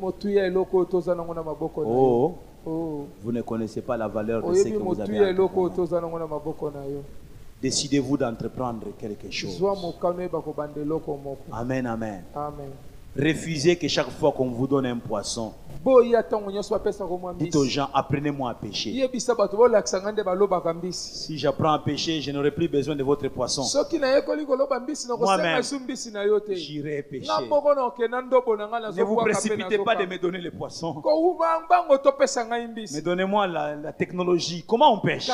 Oh, vous ne connaissez pas la valeur de ce que vous avez entre vos mains. Décidez-vous d'entreprendre quelque chose. Amen, amen. Refusez que chaque fois qu'on vous donne un poisson, dites aux gens, apprenez-moi à pêcher. Si j'apprends à pêcher, je n'aurai plus besoin de votre poisson. Moi-même, j'irai pêcher. Ne vous précipitez pas de me donner le poisson. Mais donnez-moi la technologie. Comment on pêche?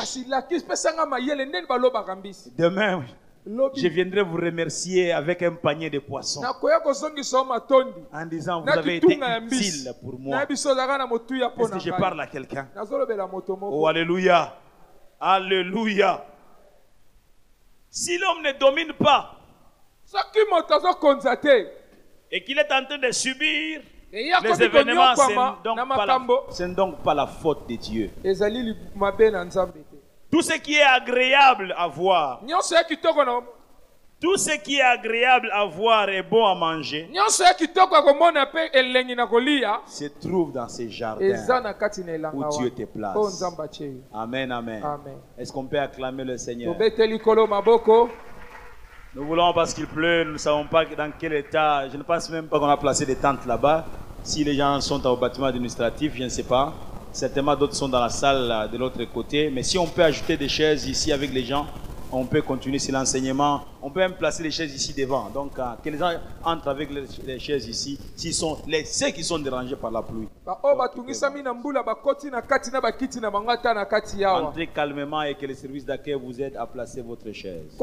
Demain, je viendrai vous remercier avec un panier de poissons. En disant, vous avez été utile pour moi. Est-ce que je parle à quelqu'un? Oh, alléluia. Alléluia. Si l'homme ne domine pas et qu'il est en train de subir les événements, ce n'est donc pas la faute de Dieu. Tout ce qui est agréable à voir. Tout ce qui est agréable à voir et bon à manger se trouve dans ces jardins où Dieu te place. Amen, amen. Est-ce qu'on peut acclamer le Seigneur? Nous voulons, parce qu'il pleut, nous ne savons pas dans quel état. Je ne pense même pas qu'on a placé des tentes là-bas. Si les gens sont au bâtiment administratif, je ne sais pas. Certainement d'autres sont dans la salle de l'autre côté. Mais si on peut ajouter des chaises ici avec les gens, on peut continuer sur l'enseignement. On peut même placer les chaises ici devant. Donc, que les gens entrent avec les chaises ici, ceux qui sont dérangés par la pluie. Entrez calmement et que le service d'accueil vous aide à placer votre chaise.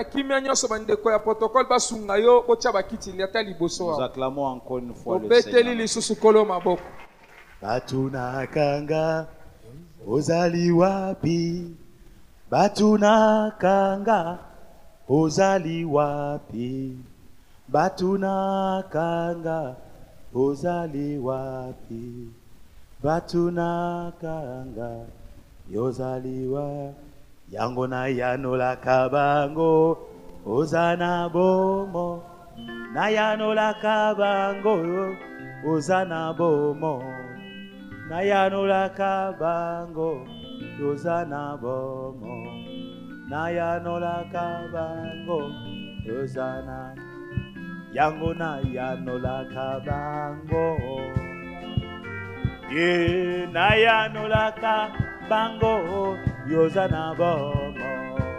Nous acclamons encore une fois le Seigneur.
Batuna kanga ozali wapi, batuna kanga ozali wapi, batuna kanga ozali wapi, batuna kanga ozali wapi, yango na yanola kabango ozana bomo, na yanola kabango ozana bomo. Nayanola kabango yozana bomo, nayanola kabango yozana yango nayanola kabango, ye nayanola kabango yozana bomo,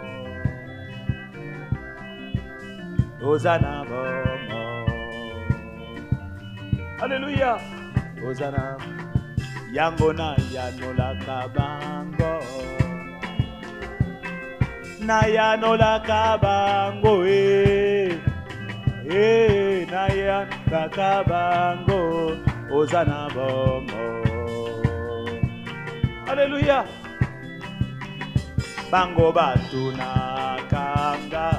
yozana bomo. Alléluia. Yozana yango na yanola kabango, na yanola kabango, na yanola kabango, ozana bomo. Alléluia. Bango batuna kanga,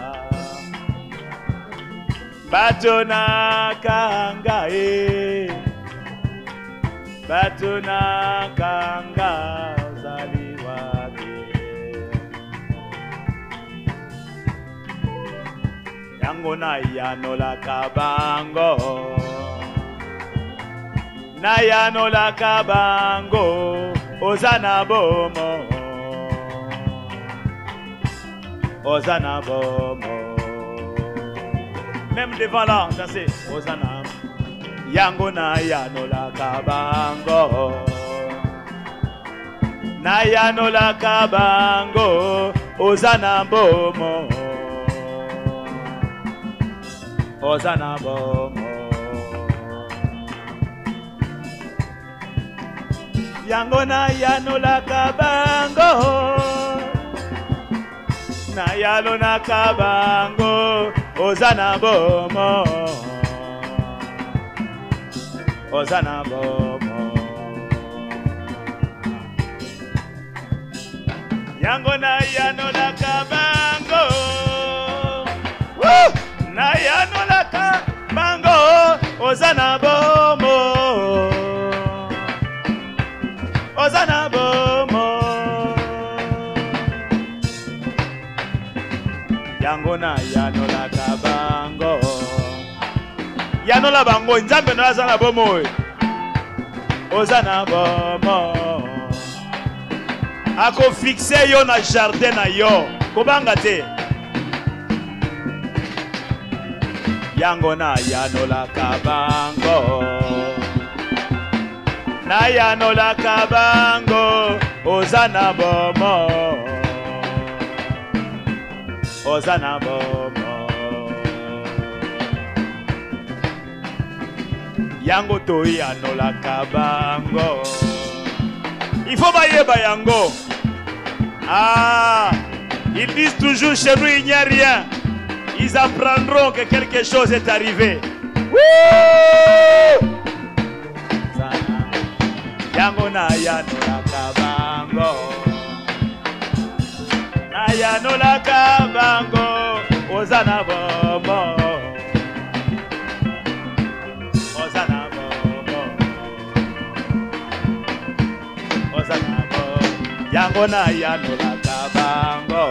batuna kanga, batuna kanga ozali wapi, yango na yanola kabango, na yanola kabango ozana bomo, ozana bomo. Même devant là, dansez, ozana. Yango na yanola kabango, na yanola kabango ozana bomo, ozana bomo. Yango na yanola kabango, na yanola kabango ozana bomo, ozana bomo. Yango na yanola kabango, na yanola kabango ozana bomo, ozana bomo. Yango na yanola kabango, yanola bango nzambe no azana bomo, ozana bomo. Ako fixe yo na jardin na yo kobanga te. Yango na yanola kabango, na yanola kabango ozana bomo, ozana bomo. Yango to yanola kabango, il faut bayeba yango. Ah, ils disent toujours chez nous il n'y a rien. Ils apprendront que quelque chose est arrivé. Woo! Yango na yanola kabango, na yanola kabango ozana bomo, ozana bomo, ozana bomo. Yango na yanola kabango, bango.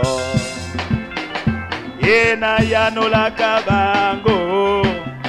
Na yanola kabango.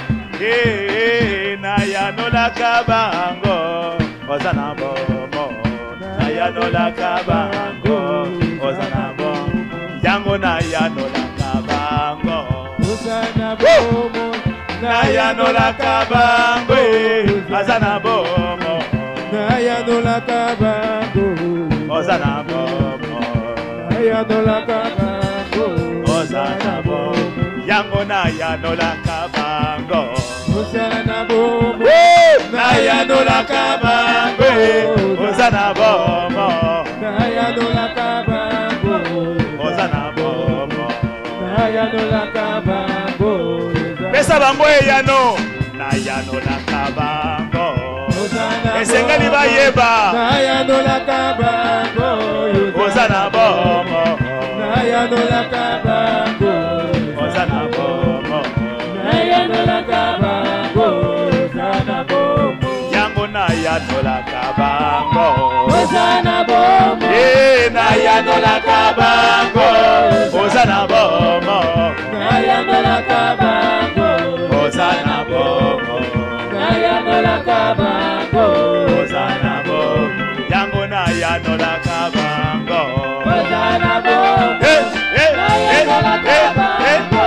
Na yanola kabango. Ozana bomo. Na yanola kabango. Ozana bomo. Yango na yanola kabango.
Ozana bomo.
Na yanola kabango. Ozana bomo.
Na yanola kabango.
Ozana bomo.
Na yanola kabango.
Ozana bomo. Yango na yanola kabango.
Ozana bomo.
Na yanola kabango. Ozana bomo.
Na yanola kabango.
Ozana bomo.
Na yanola kabango.
Pesa bango yano. Na yanola kabango. Esengeli bayeba.
Na yanola kabango.
Ozana bomo.
Na yanola kabango.
Ozana bomo.
Na yanola kabango. Ozana bomo.
Yango na yanola kabango.
Ozana bomo.
Na yanola kabango. Ozana bomo.
Na yanola kabango.
Ozana bomo.
Na yanola kabango.
Ozana bomo. Yango na yanola kabango.
Ozana bomo. Na yanola kabango.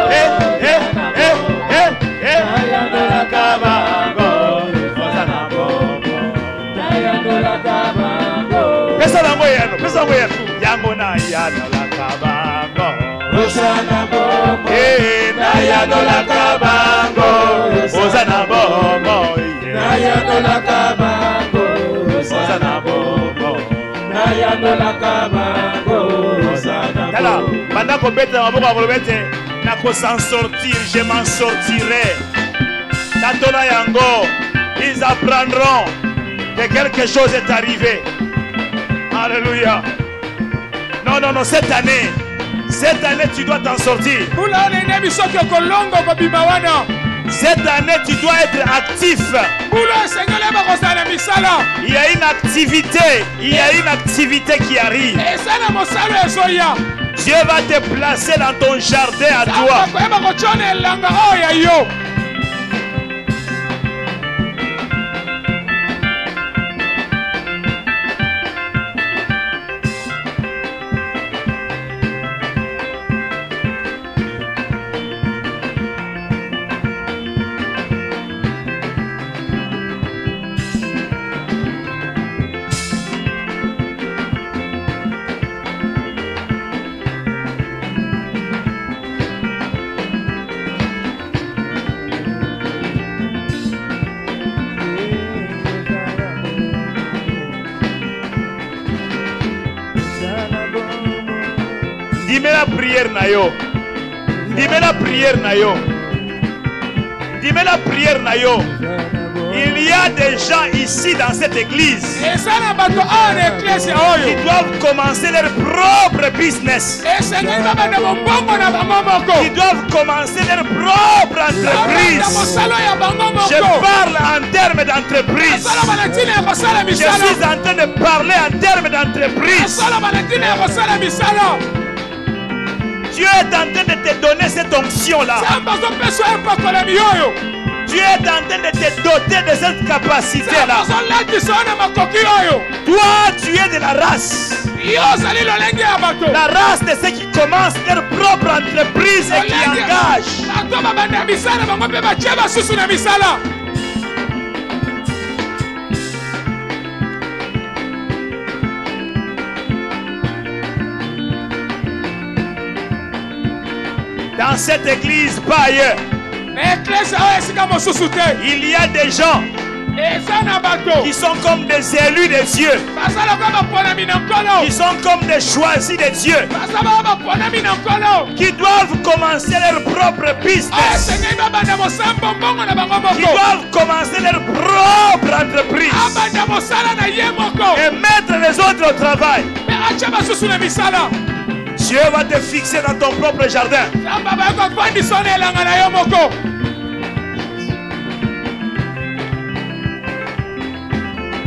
Na yanola kabango.
Ozana bomo.
Na yanola kabango.
Pesa bango yano, pesa bango yano. Yango na yanola kabango.
Ozana bomo.
Na yanola kabango. Ozana bomo.
Na yanola kabango.
Ozana bomo.
Na yanola kabango. Ozana
Tala,
bomo.
pendant qu'on bête dans ma bouche, on bête, n'a qu'à s'en sortir, je m'en sortirai. Tatona yango, ils apprendront que quelque chose est arrivé. Alléluia. Non, non, non, cette année, tu dois t'en sortir. Cette année, tu dois être actif. Il y a une activité qui arrive. Dieu va te placer dans ton jardin à toi. Dis-moi la prière na yo. Dis-moi la prière na yo. Dis-moi la prière na yo. Il y a des gens ici dans cette église qui doivent commencer leur propre business. Qui doivent commencer leur propre entreprise. Je parle en termes d'entreprise. Je suis en train de parler en termes d'entreprise. Dieu est en train de te donner cette onction-là. Dieu est en train de te doter de cette capacité-là. Toi, tu es de la race. La race de ceux qui commencent leur propre entreprise et qui engagent. Dans cette église, pas ailleurs. Il y a des gens qui sont comme des élus de Dieu, qui sont comme des choisis de Dieu, qui doivent commencer leur propre business, qui doivent commencer leur propre entreprise et mettre les autres au travail. Dieu va te fixer dans ton propre jardin.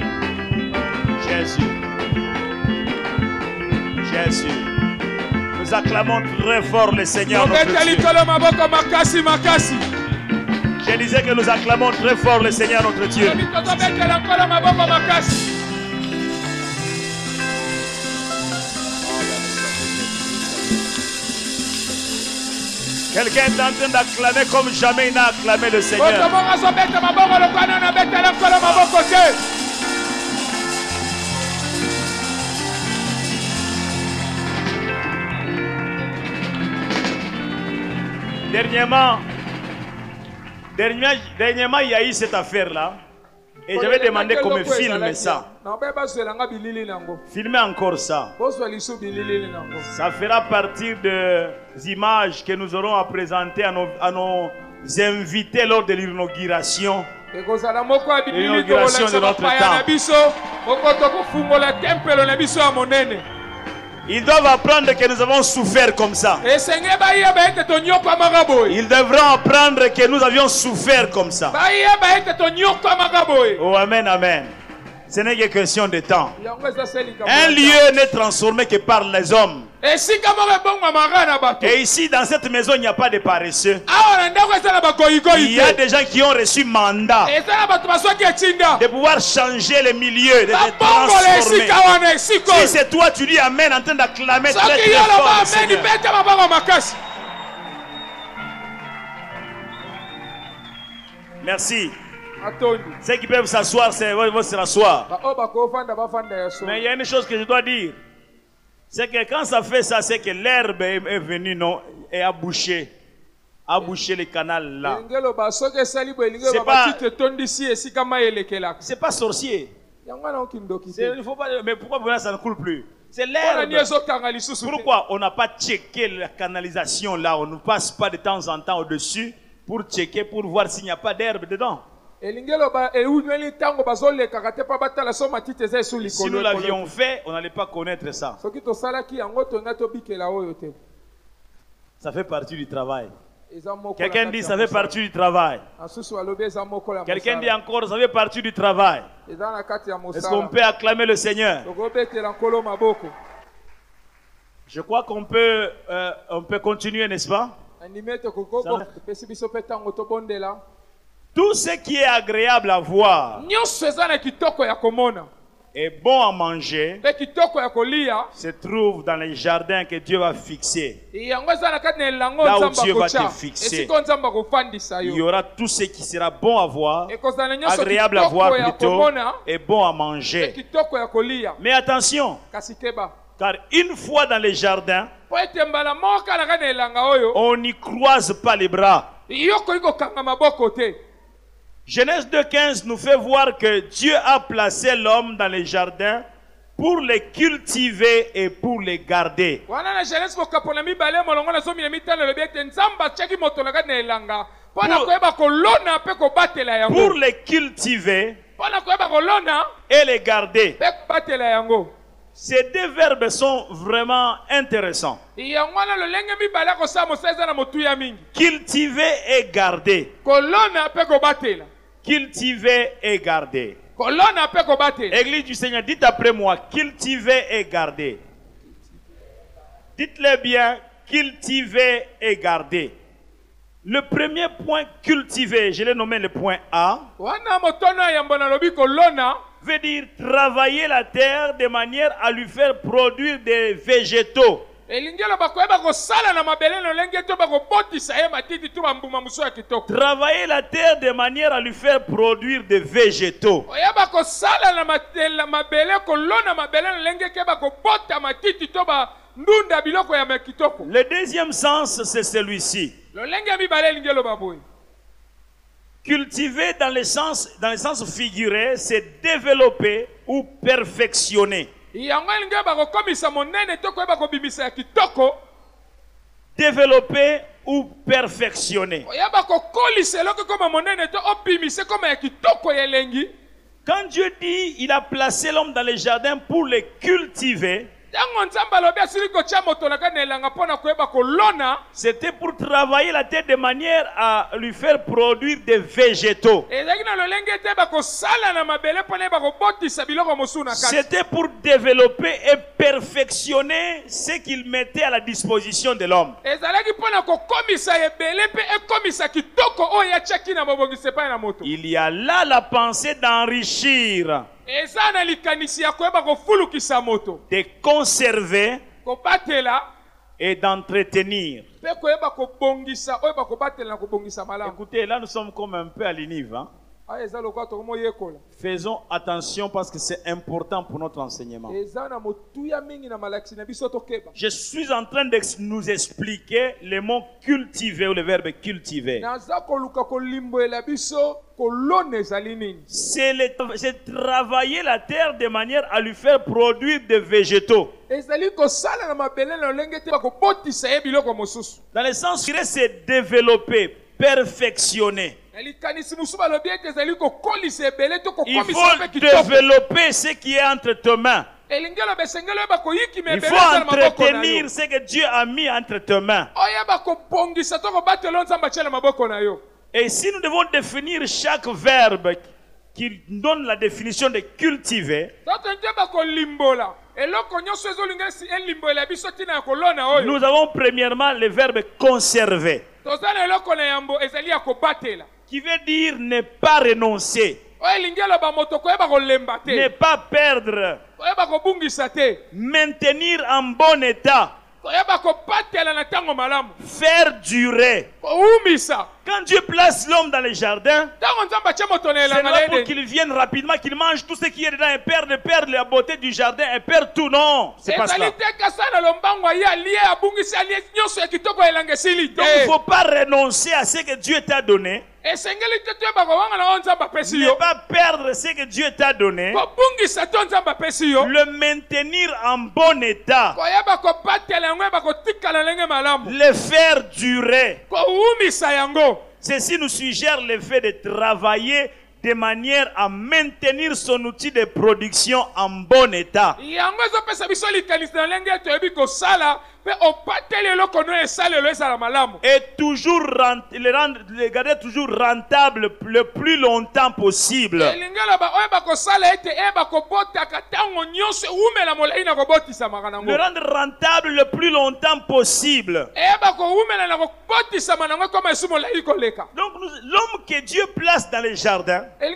Jésus. acclamons très fort le Seigneur notre Dieu. Je disais que nous acclamons très fort le Seigneur notre Dieu. Quelqu'un est en train d'acclamer comme jamais il n'a acclamé le Seigneur. Dernièrement, il y a eu cette affaire-là. Et j'avais demandé qu'on me filme ça. Filmez encore ça. Ça fera partie des images que nous aurons à présenter à nos invités lors de l'inauguration. L'inauguration de notre temple. Ils doivent apprendre que nous avons souffert comme ça. Ils devront apprendre que nous avions souffert comme ça. Oh, amen, amen. Ce n'est que question de temps. Un lieu n'est transformé que par les hommes. Et ici, dans cette maison, il n'y a pas de paresseux. Il y a des gens qui ont reçu mandat de pouvoir changer les milieux, de les transformer. Si c'est toi, tu dis amen en train d'acclamer très très fort le Seigneur. Merci. Ceux qui peuvent s'asseoir, vont se rasseoir. Mais il y a une chose que je dois dire. C'est que quand ça fait ça, c'est que l'herbe est venue, non, et a bouché le canal là. C'est pas sorcier. Il faut pas, mais pourquoi ça ne coule plus? C'est l'herbe. Pourquoi on n'a pas checké la canalisation là? On ne passe pas de temps en temps au-dessus pour checker, pour voir s'il n'y a pas d'herbe dedans. Si nous l'avions fait, on n'allait pas connaître ça. Ça fait partie du travail. Quelqu'un dit ça fait partie du travail. Quelqu'un dit encore ça fait partie du travail. Est-ce qu'on peut acclamer le Seigneur? Je crois qu'on peut, on peut continuer, n'est-ce pas? Tout ce qui est agréable à voir et bon à manger se trouve dans les jardins que Dieu va fixer. Là où Dieu va te fixer, il y aura tout ce qui sera bon à voir, agréable à voir plutôt, et bon à manger. Mais attention, car une fois dans les jardins, on n'y croise pas les bras. Genèse 2:15 nous fait voir que Dieu a placé l'homme dans les jardins pour les cultiver et pour les garder. Pour les cultiver et les garder. Ces deux verbes sont vraiment intéressants. Cultiver et garder. Cultiver et garder. Église du Seigneur, dites après moi, cultiver et garder. Dites-le bien, cultiver et garder. Le premier point, cultiver, je l'ai nommé le point A, veut dire travailler la terre de manière à lui faire produire des végétaux. Travailler la terre de manière à lui faire produire des végétaux. Le deuxième sens, c'est celui-ci. Cultiver dans le sens figuré, c'est développer ou perfectionner. Développer ou perfectionner. Quand Dieu dit il a placé l'homme dans les jardins pour les cultiver, C'était pour travailler la terre de manière à lui faire produire des végétaux. C'était pour développer et perfectionner ce qu'il mettait à la disposition de l'homme. Il y a là la pensée d'enrichir, de conserver et d'entretenir. Écoutez, là nous sommes comme un peu à l'inive. Faisons attention parce que c'est important pour notre enseignement. Je suis en train de nous expliquer le mot cultiver ou le verbe cultiver. C'est travailler la terre de manière à lui faire produire des végétaux. Dans le sens où c'est développer, perfectionner. Il faut développer ce qui est entre tes mains. Il faut entretenir ce que Dieu a mis entre tes mains. Et si nous devons définir chaque verbe qui donne la définition de cultiver, nous avons premièrement le verbe conserver, qui veut dire ne pas renoncer, ne pas perdre, maintenir en bon état, faire durer. Quand Dieu place l'homme dans le jardin, c'est là pour qu'il vienne rapidement, qu'il mange tout ce qui est dedans et perde la beauté du jardin et perd tout. Non, c'est pas cela. Donc il ne faut pas renoncer à ce que Dieu t'a donné. Ne pas perdre ce que Dieu t'a donné. Le maintenir en bon état. Le faire durer. Ceci nous suggère le fait de travailler de manière à maintenir son outil de production en bon état. Et toujours le garder toujours rentable le plus longtemps possible. Le rendre rentable le plus longtemps possible. Donc l'homme que Dieu place dans les jardins a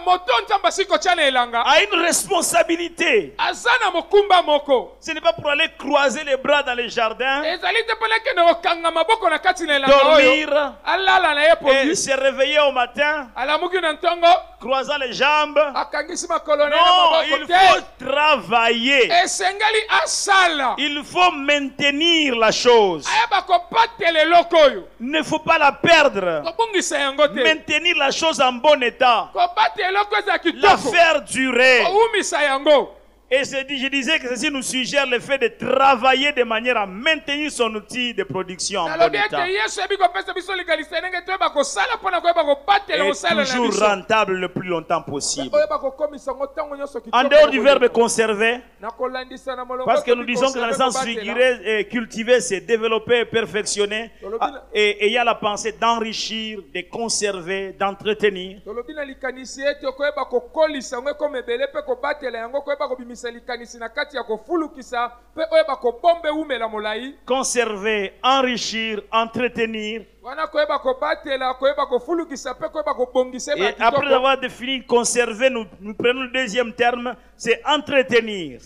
une responsabilité. Ce n'est pas pour aller croiser les bras dans les jardins, dormir et se réveiller au matin, croisant les jambes. Non, il faut travailler. Il faut maintenir la chose. Il ne faut pas la perdre. Maintenir la chose en bon état. La faire durer. Et je disais que ceci nous suggère le fait de travailler de manière à maintenir son outil de production en bon état. Et toujours rentable le plus longtemps possible. En dehors du verbe conserver, parce que nous disons que dans le sens figuré, cultiver, c'est développer, perfectionner. Et il y a la pensée d'enrichir, de conserver, d'entretenir. Conserver, enrichir, entretenir. Et après avoir défini conserver, nous prenons le deuxième terme, c'est entretenir.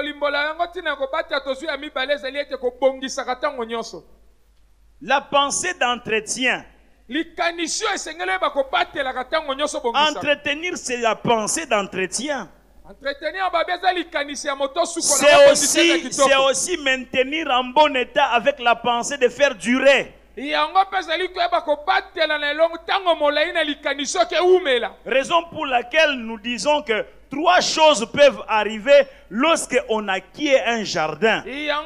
La pensée d'entretien. Entretenir, c'est la pensée d'entretien. C'est aussi maintenir en bon état avec la pensée de faire durer. Raison pour laquelle nous disons que 3 choses peuvent arriver lorsque on acquiert un jardin.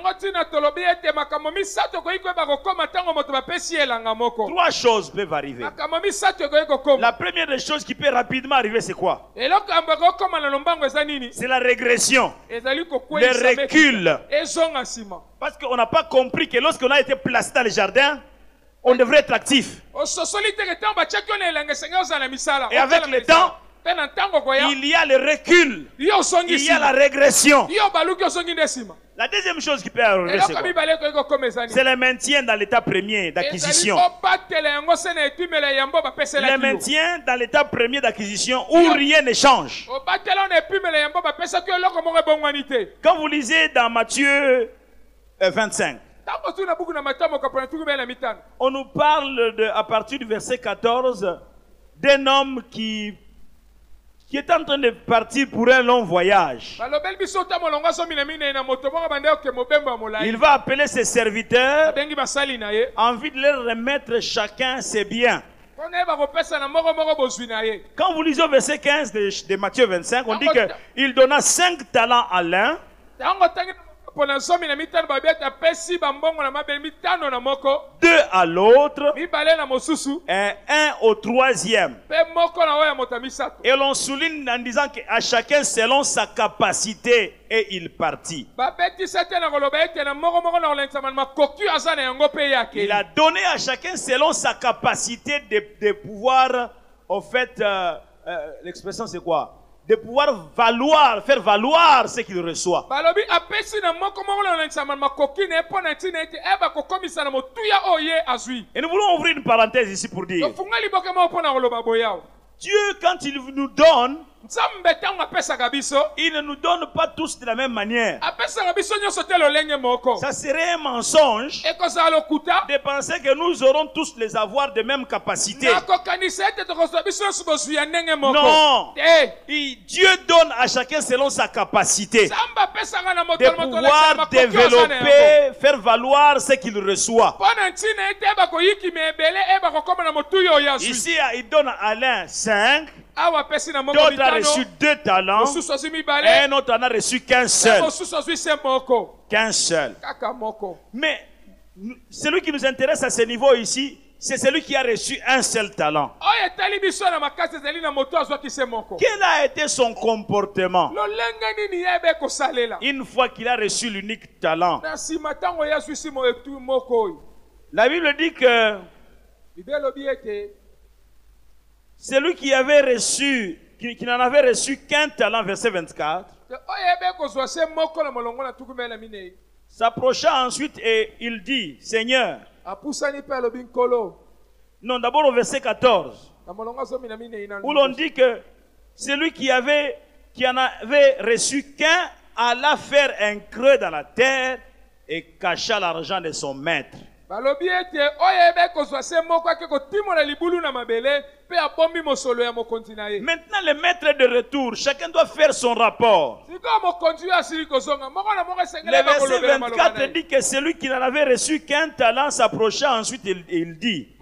3 choses peuvent arriver. La première des choses qui peut rapidement arriver, c'est quoi? C'est la régression, le recul. Parce qu'on n'a pas compris que lorsqu'on a été placé dans le jardin, on devrait être actif. Et avec le temps, il y a le recul, il y a la régression. La deuxième chose qui peut arriver, c'est le maintien dans l'état premier d'acquisition. Le maintien dans l'état premier d'acquisition où rien ne change. Quand vous lisez dans Matthieu 25, on nous parle à partir du verset 14 d'un homme qui est en train de partir pour un long voyage. Il va appeler ses serviteurs, envie de leur remettre chacun ses biens. Quand vous lisez au verset 15 de Matthieu 25, on dit qu'il donna 5 talents à l'un, 2 à l'autre et 1 au troisième. Et l'on souligne en disant qu'à chacun selon sa capacité et il partit. Il a donné à chacun selon sa capacité de pouvoir, en fait, l'expression c'est quoi? De pouvoir faire valoir ce qu'il reçoit. Et nous voulons ouvrir une parenthèse ici pour dire, Dieu, quand il nous donne, il ne nous donne pas tous de la même manière. Ça serait un mensonge de penser que nous aurons tous les avoirs de même capacité. Non. Dieu donne à chacun selon sa capacité de pouvoir développer, faire valoir ce qu'il reçoit. Ici, il donne à l'un 5. D'autres ont reçu 2 talents et un autre en a reçu qu'un seul. Qu'un seul. Mais celui qui nous intéresse à ce niveau ici, c'est celui qui a reçu un seul talent. Quel a été son comportement une fois qu'il a reçu l'unique talent? La Bible dit que celui qui avait reçu, qui n'en avait reçu qu'un talent, verset 24, s'approcha ensuite et il dit, Seigneur. Non, d'abord au verset 14, où l'on dit que celui qui en avait reçu qu'un alla faire un creux dans la terre et cacha l'argent de son maître. Maintenant, le maître de retour, chacun doit faire son rapport. Le verset 24 dit que celui qui n'en avait reçu qu'un talent s'approcha ensuite et il dit,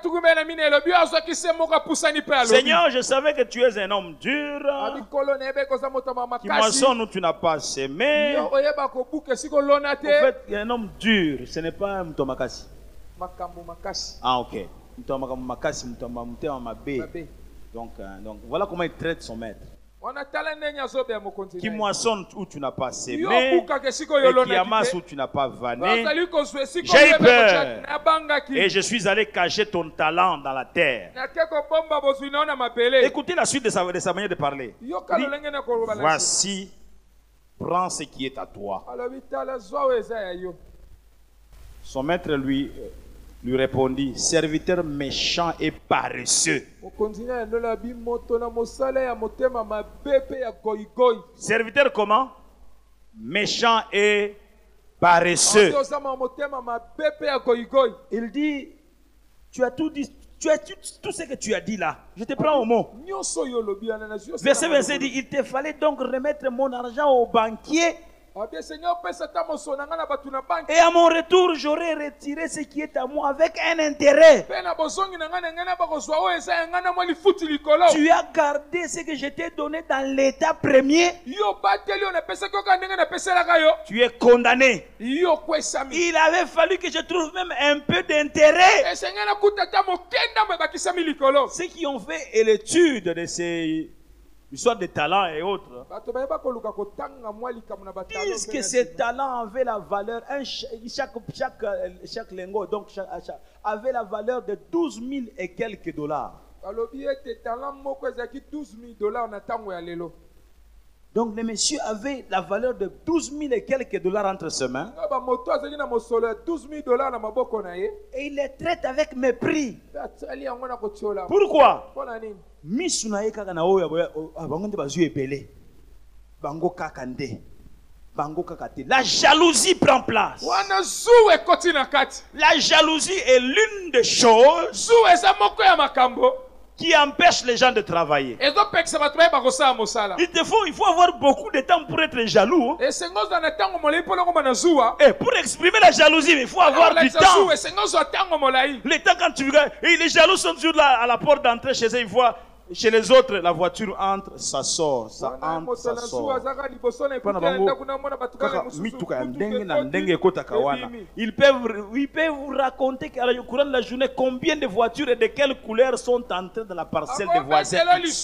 Seigneur, je savais que tu es un homme dur, qui moissonne où tu n'as pas semé. En fait, un homme dur, ce n'est pas un mtomakasi. Ah, ok. Donc voilà comment il traite son maître. Qui moissonne où tu n'as pas semé et qui amasse où tu n'as pas vanné. J'ai eu peur et je suis allé cacher ton talent dans la terre. Écoutez la suite de sa manière de parler. Dit, voici, prends ce qui est à toi. Son maître lui répondit, serviteur méchant et paresseux. Serviteur comment? Méchant et paresseux. Il dit, tu as tout dit, tout ce que tu as dit là. Je te prends au mot. Verset 27 dit, il te fallait donc remettre mon argent au banquier
Et à mon retour, j'aurai retiré ce qui est à moi avec un intérêt. Tu as gardé ce que je t'ai donné dans l'état premier. Tu es condamné. Il avait fallu que je trouve même un peu d'intérêt. Ceux qui ont fait l'étude de ces histoires de talents et autres disent que ces talents avaient la valeur, chaque lingot donc avait la valeur de 12 000 et quelques dollars. Donc le monsieur avait la valeur de 12 000 et quelques dollars entre ses mains. Et il les traite avec mépris. Pourquoi? La jalousie prend place. La jalousie est l'une des choses qui empêche les gens de travailler. Il faut avoir beaucoup de temps pour être jaloux. Et pour exprimer la jalousie, il faut avoir du temps. Le temps quand tu regardes, et les jaloux sont toujours là à la porte d'entrée chez eux, ils voient. Chez les autres, la voiture entre, ça sort, ça entre, ça sort. Ils peuvent vous raconter qu'à la courant de la journée, combien de voitures et de quelles couleurs sont entrées dans la parcelle des voisins.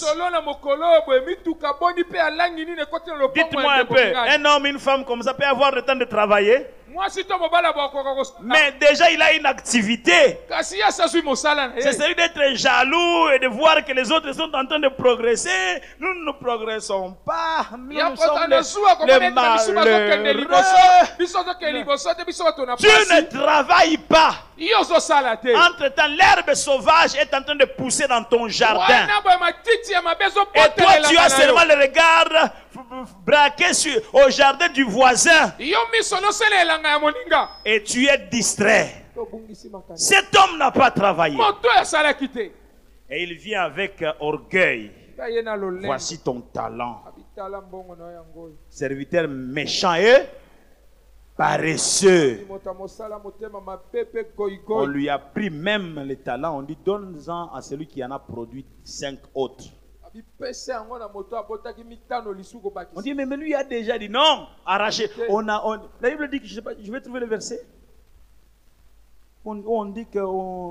Dites-moi un peu, un homme, une femme comme ça peut avoir le temps de travailler? Mais déjà il a une activité. C'est celui d'être jaloux et de voir que les autres sont en train de progresser. Nous ne progressons pas. Nous sommes les malheureux. Tu ne travailles pas. Entre temps, l'herbe sauvage est en train de pousser dans ton jardin. Et toi, tu as seulement le regard braqué au jardin du voisin. Et tu es distrait. Cet homme n'a pas travaillé. Et il vient avec orgueil. Voici ton talent. Serviteur méchant et paresseux. On lui a pris même les talents. On dit donne-en à celui qui en a produit 5 autres. On dit mais lui a déjà dit non, arraché. La Bible dit que je vais trouver le verset. On dit que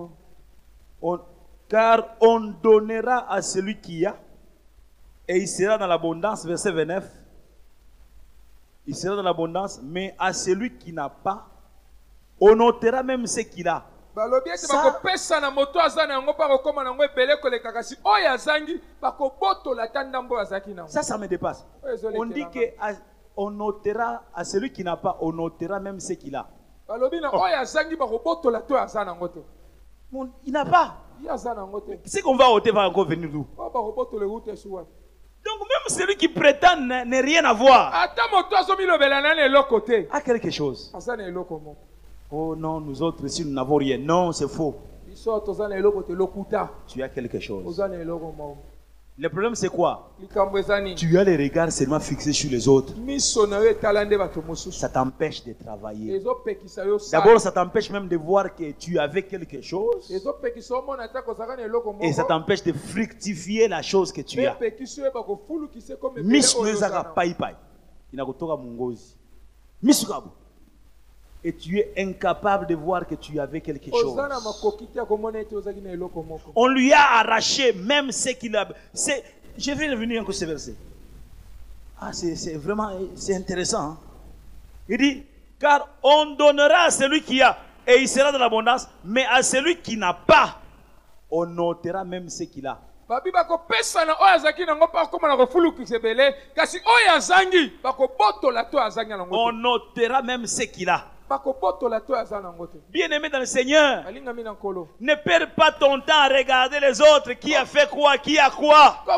car on donnera à celui qui a et il sera dans l'abondance, verset 29. Il sera dans l'abondance, mais à celui qui n'a pas, on ôtera même ce qu'il a. Ça me dépasse. On dit qu'on ôtera à celui qui n'a pas, on ôtera même ce qu'il a. Bon, il n'a pas. Ce qu'on va ôter va encore venir d'où? Donc même celui qui prétend n'est rien à voir a quelque chose. Oh non, nous autres ici, nous n'avons rien. Non, c'est faux. Tu as quelque chose. Le problème c'est quoi? Tu as les regards seulement fixés sur les autres. Ça t'empêche de travailler. D'abord, ça t'empêche même de voir que tu avais quelque chose. Et ça t'empêche de fructifier la chose que tu as. Et tu es incapable de voir que tu avais quelque chose. On lui a arraché même ce qu'il a. Je vais revenir encore ce verset. Ah, c'est vraiment intéressant. Hein? Il dit, car on donnera à celui qui a et il sera dans l'abondance, mais à celui qui n'a pas, on ôtera même ce qu'il a. On notera même ce qu'il a. Bien-aimé dans le Seigneur, ne perds pas ton temps à regarder les autres, qui a fait quoi, qui a quoi. Va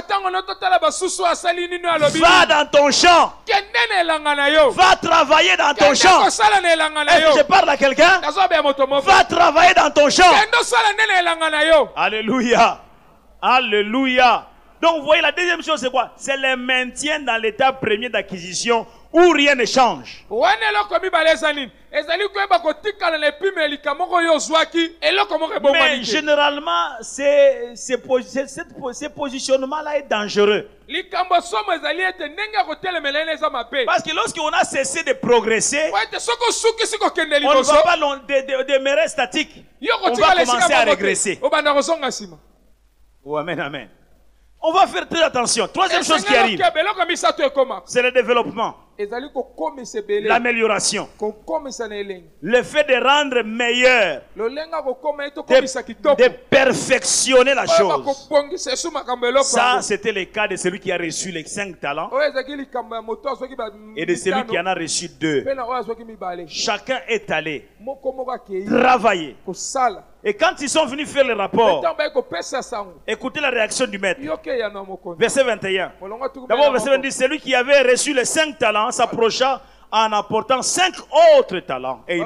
dans ton champ. Va travailler dans ton champ. Est-ce que je parle à quelqu'un? Va travailler dans ton champ. Alléluia. Alléluia.
Donc vous voyez, la deuxième chose c'est quoi? C'est le maintien dans l'état premier d'acquisition où rien ne change. Mais généralement, ce positionnement-là est dangereux. Parce que lorsqu'on a cessé de progresser, on ne va pas demeurer statique. On va commencer à régresser. Oh, amen, amen. On va faire très attention. Troisième chose qui arrive, c'est le développement, l'amélioration, le fait de rendre meilleur, de perfectionner la chose. Ça, c'était le cas de celui qui a reçu les 5 talents et de celui qui en a reçu 2. Chacun est allé travailler. Et quand ils sont venus faire le rapport, écoutez la réaction du maître. Verset 21. D'abord, verset 20 dit, celui qui avait reçu les 5 talents s'approcha en apportant 5 autres talents. Et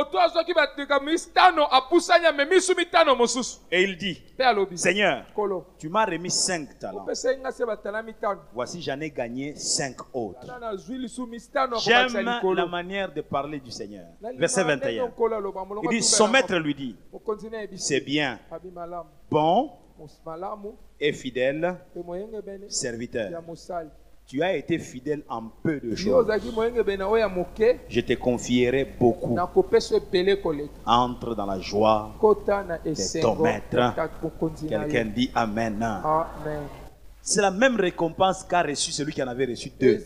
il dit, Seigneur, tu m'as remis 5 talents. Voici, j'en ai gagné 5 autres. J'aime la manière de parler du Seigneur. Verset 21. Il dit, son maître lui dit, c'est bien, bon et fidèle serviteur. Tu as été fidèle en peu de choses. Je te confierai beaucoup. Entre dans la joie de ton maître. Quelqu'un dit Amen. Amen. C'est la même récompense qu'a reçu celui qui en avait reçu 2.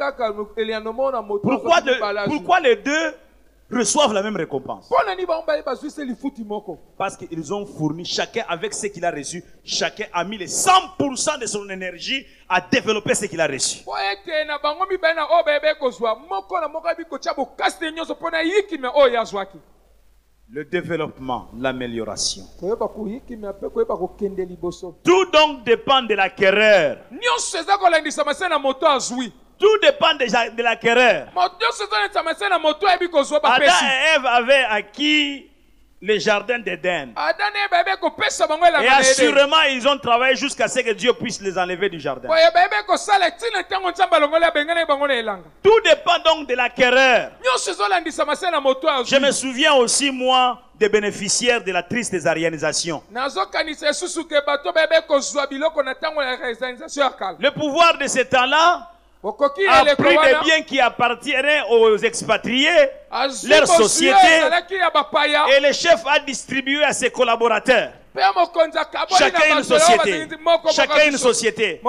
Pourquoi les deux reçoivent la même récompense? Parce qu'ils ont fourni, chacun avec ce qu'il a reçu, chacun a mis les 100% de son énergie à développer ce qu'il a reçu. Le développement, l'amélioration. Tout donc dépend de l'acquéreur. Tout dépend de l'acquéreur. Adam et Ève avaient acquis le jardin d'Éden. Et assurément, ils ont travaillé jusqu'à ce que Dieu puisse les enlever du jardin. Tout dépend donc de l'acquéreur. Je me souviens aussi, moi, des bénéficiaires de la triste désarianisation. Le pouvoir de ce temps-là a pris des biens qui appartenaient aux expatriés, leur société, et le chef a distribué à ses collaborateurs. Chacun une société. Chacun une société.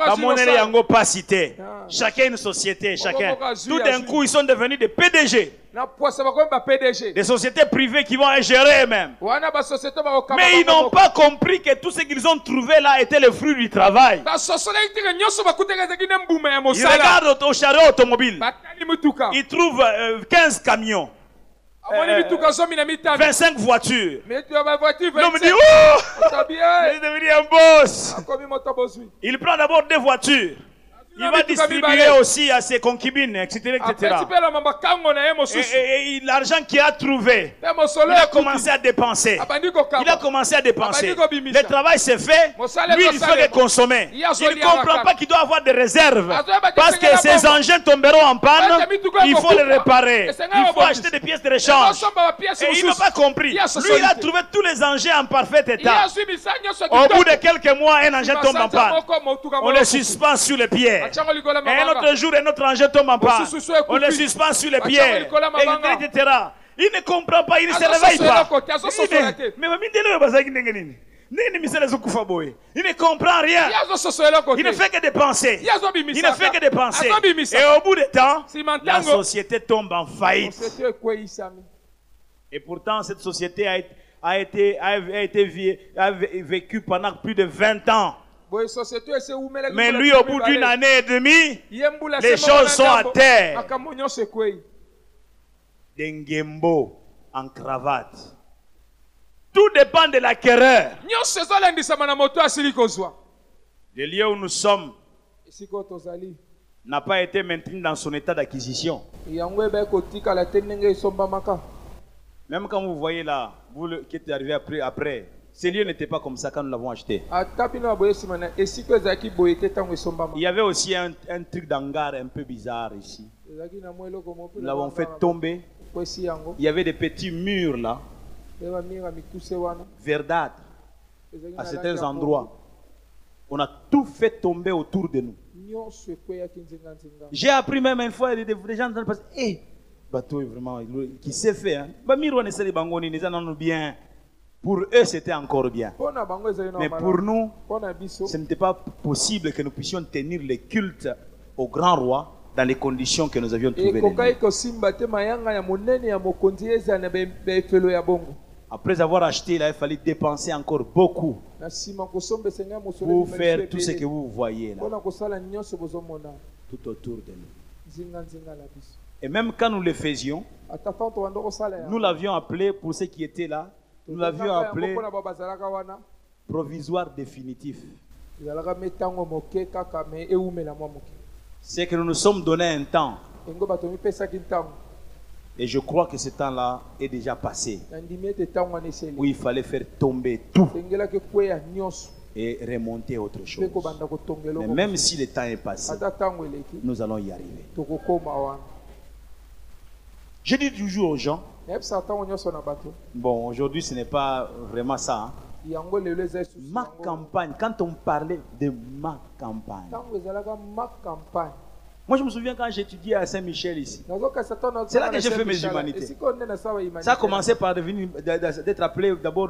Chacun une société. Chacun. Tout d'un coup, ils sont devenus des PDG. Des sociétés privées qui vont gérer eux-mêmes. Mais ils n'ont pas compris que tout ce qu'ils ont trouvé là était le fruit du travail. Ils regardent au chariot automobile. Ils trouvent 15 camions. 25 voitures. L'homme dit, oh, il est devenu un boss. Il prend d'abord 2 voitures. Il va distribuer aussi à ses concubines, etc. etc. Et l'argent qu'il a trouvé, il a commencé à dépenser. Il a commencé à dépenser. Le travail s'est fait. Lui, il faut consommer. Il ne comprend pas qu'il doit avoir des réserves. Parce que ses engins tomberont en panne. Il faut les réparer. Il faut acheter des pièces de rechange. Et il n'a pas compris. Lui, il a trouvé tous les engins en parfait état. Au bout de quelques mois, un engin tombe en panne. On le suspend sur les pieds. Et un autre jour, un autre engin tombe en panne. On le suspend sur les pieds. Etc. Il ne comprend pas, il ne se réveille pas. Il ne comprend rien. Il ne fait que dépenser. Il ne fait que dépenser. Et au bout de temps, la société tombe en faillite. Et pourtant, cette société a été vécue pendant plus de 20 ans. Mais lui, au bout d'une année et demie, les choses sont à terre. Dengembo en cravate. Tout dépend de l'acquéreur. Le lieu où nous sommes n'a pas été maintenu dans son état d'acquisition. Même quand vous voyez là, vous qui êtes arrivé après,
Ce lieu n'était pas comme ça quand nous l'avons acheté.
Il
y avait aussi un truc d'hangar un peu bizarre ici. Nous l'avons fait tomber. Il y avait des petits murs là, verdâtres, à certains endroits. On a tout fait tomber autour de nous. J'ai appris même une fois des gens qui disent hey, bateau vraiment qui s'est fait. Bien. Pour eux, c'était encore bien. Mais pour nous, ce n'était pas possible que nous puissions tenir les cultes au grand roi dans les conditions que nous avions trouvées. Après avoir acheté, il a fallu dépenser encore beaucoup pour faire tout ce que vous voyez là, tout autour de nous. Et même quand nous le faisions, nous l'avions appelé, pour ceux qui étaient là, nous l'avions appelé provisoire définitif. C'est que nous nous sommes donné un temps. Et je crois que ce temps-là est déjà passé. Où il fallait faire tomber tout et remonter autre chose. Mais même si le temps est passé, nous allons y arriver. Je dis toujours aux gens, bon, aujourd'hui ce n'est pas vraiment ça. Hein. Ma campagne, quand on parlait de ma campagne, moi je me souviens quand j'étudiais à Saint-Michel ici. C'est là que j'ai fait mes humanités. Ça a commencé par d'être appelé d'abord...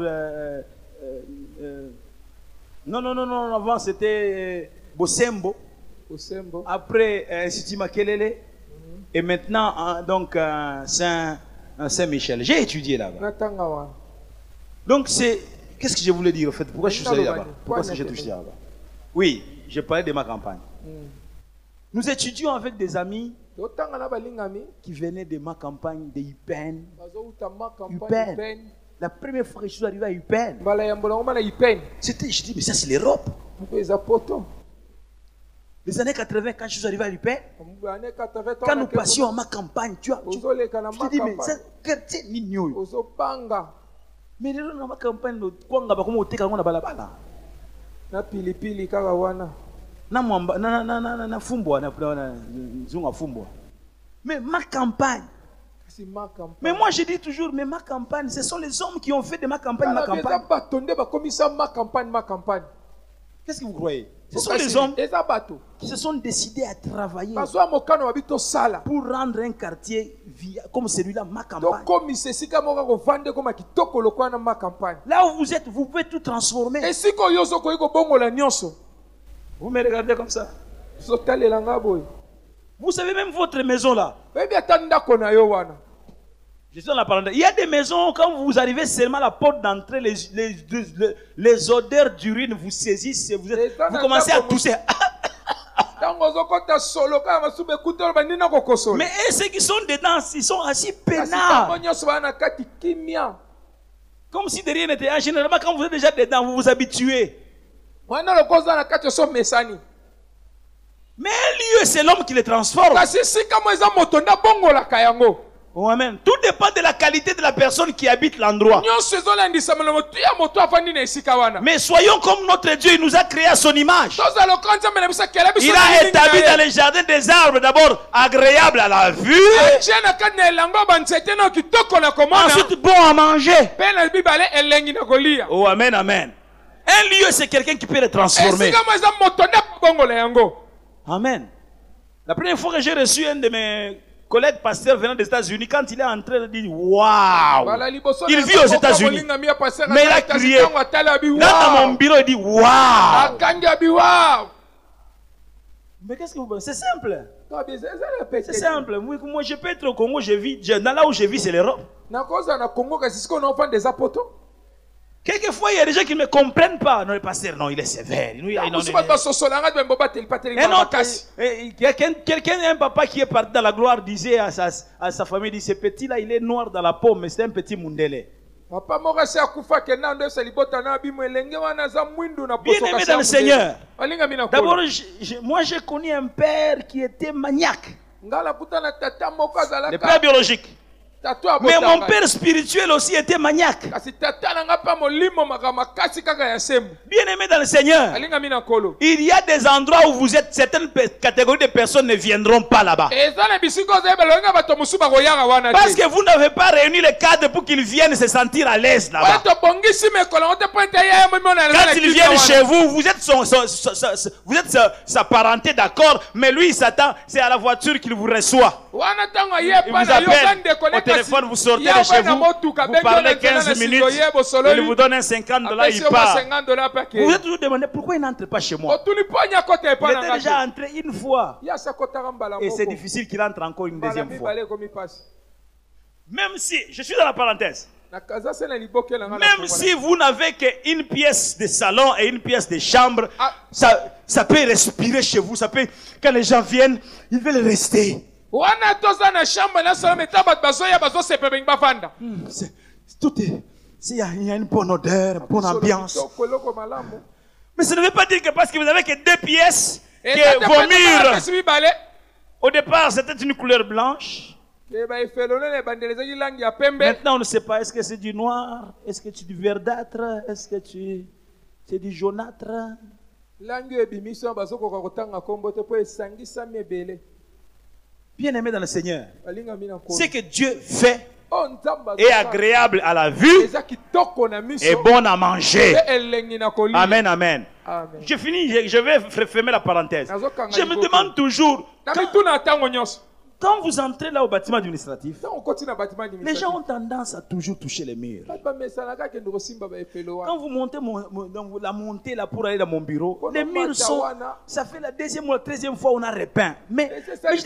non, avant c'était Bosembo. Après Institut Makelele. Et maintenant, donc, Saint-Michel. J'ai étudié là-bas. Donc, qu'est-ce que je voulais dire en fait? Pourquoi je suis allé là-bas? Pourquoi est-ce que j'ai touché là-bas? Oui, je parlais de ma campagne. Nous étudions avec des amis qui venaient de ma campagne de Upen. La première fois que je suis arrivé à Upen, c'était, je dis, mais ça c'est l'Europe. Les années 80, quand je suis arrivé à Upen, quand nous passions à ma campagne, tu te dis, mais c'est quartier mignon. Mais dans ma campagne, mais ma campagne. Mais moi je dis toujours, mais ma campagne, ce sont les hommes qui ont fait de ma campagne ma campagne. Qu'est-ce que vous croyez? Ce sont les hommes qui se sont décidés à travailler pour rendre un quartier comme celui-là ma campagne. Là où vous êtes, vous pouvez tout transformer. Vous me regardez comme ça. Vous savez même votre maison là. Je suis dans la parenthèse. Il y a des maisons, quand vous arrivez seulement à la porte d'entrée, les odeurs d'urine vous saisissent, vous commencez à tousser. Mais ceux qui sont dedans, ils sont assis peinards. Comme si de rien n'était. Généralement, quand vous êtes déjà dedans, vous vous habituez. Mais un lieu, c'est l'homme qui le transforme. Oh, amen. Tout dépend de la qualité de la personne qui habite l'endroit. Mais soyons comme notre Dieu, il nous a créé à son image. Il a établi dans les jardins des arbres d'abord agréables à la vue. Ensuite bon à manger. Oh, amen, amen. Un lieu, c'est quelqu'un qui peut le transformer. Amen. La première fois que j'ai reçu un de mes collègue pasteur venant des États-Unis, quand il est entré, il dit waouh! Il vit aux États-Unis. Mais il a crié. Dans mon bureau, il dit waouh! Mais qu'est-ce que vous pensez? C'est simple. C'est simple. Moi, je peux être au Congo, je vis. Là où je vis, c'est l'Europe. Quelquefois, il y a des gens qui ne me comprennent pas. Non, le pasteur, non, il est sévère. Quelqu'un, un papa qui est parti dans la gloire, disait à sa famille, dit, ce petit-là, il est noir dans la peau, mais c'est un petit mundele. Bien-aimé dans le Seigneur. D'abord, moi, j'ai connu un père qui était maniaque. Le père biologique. Mais mon père spirituel aussi était maniaque. Bien aimé dans le Seigneur, il y a des endroits où vous êtes, certaines catégories de personnes ne viendront pas là-bas. Parce que vous n'avez pas réuni le cadre pour qu'ils viennent se sentir à l'aise là-bas. Quand ils viennent chez vous, vous êtes sa parenté, d'accord, mais lui il s'attend, c'est à la voiture qu'il vous reçoit. Il vous appelle au téléphone, vous sortez de chez vous, vous parlez 15 minutes, il vous donne un $50, il part. Vous vous êtes toujours demandé pourquoi il n'entre pas chez moi. Il était déjà entré une fois. Et c'est difficile qu'il entre encore une deuxième fois. Même si, je suis dans la parenthèse, même si vous n'avez qu'une pièce de salon et une pièce de chambre, ça peut respirer chez vous. Ça peut, quand les gens viennent, ils veulent rester. Tout est, il y a une bonne odeur, une bonne ambiance. Mais ça ne veut pas dire que parce que vous n'avez que 2 pièces, que vos murs, au départ c'était une couleur blanche. Maintenant on ne sait pas, est-ce que c'est du noir, est-ce que c'est du verdâtre, est-ce que c'est du jaunâtre. Bien aimé dans le Seigneur, ce que Dieu fait est agréable à la vue et bon à manger. Amen, amen. Je finis, je vais fermer la parenthèse. Je me demande toujours, quand vous entrez là au bâtiment administratif, les gens ont tendance à toujours toucher les murs. Quand vous montez la montée là pour aller dans mon bureau, les murs sont, ça fait la 2e ou la 3e fois on a repeint. Mais même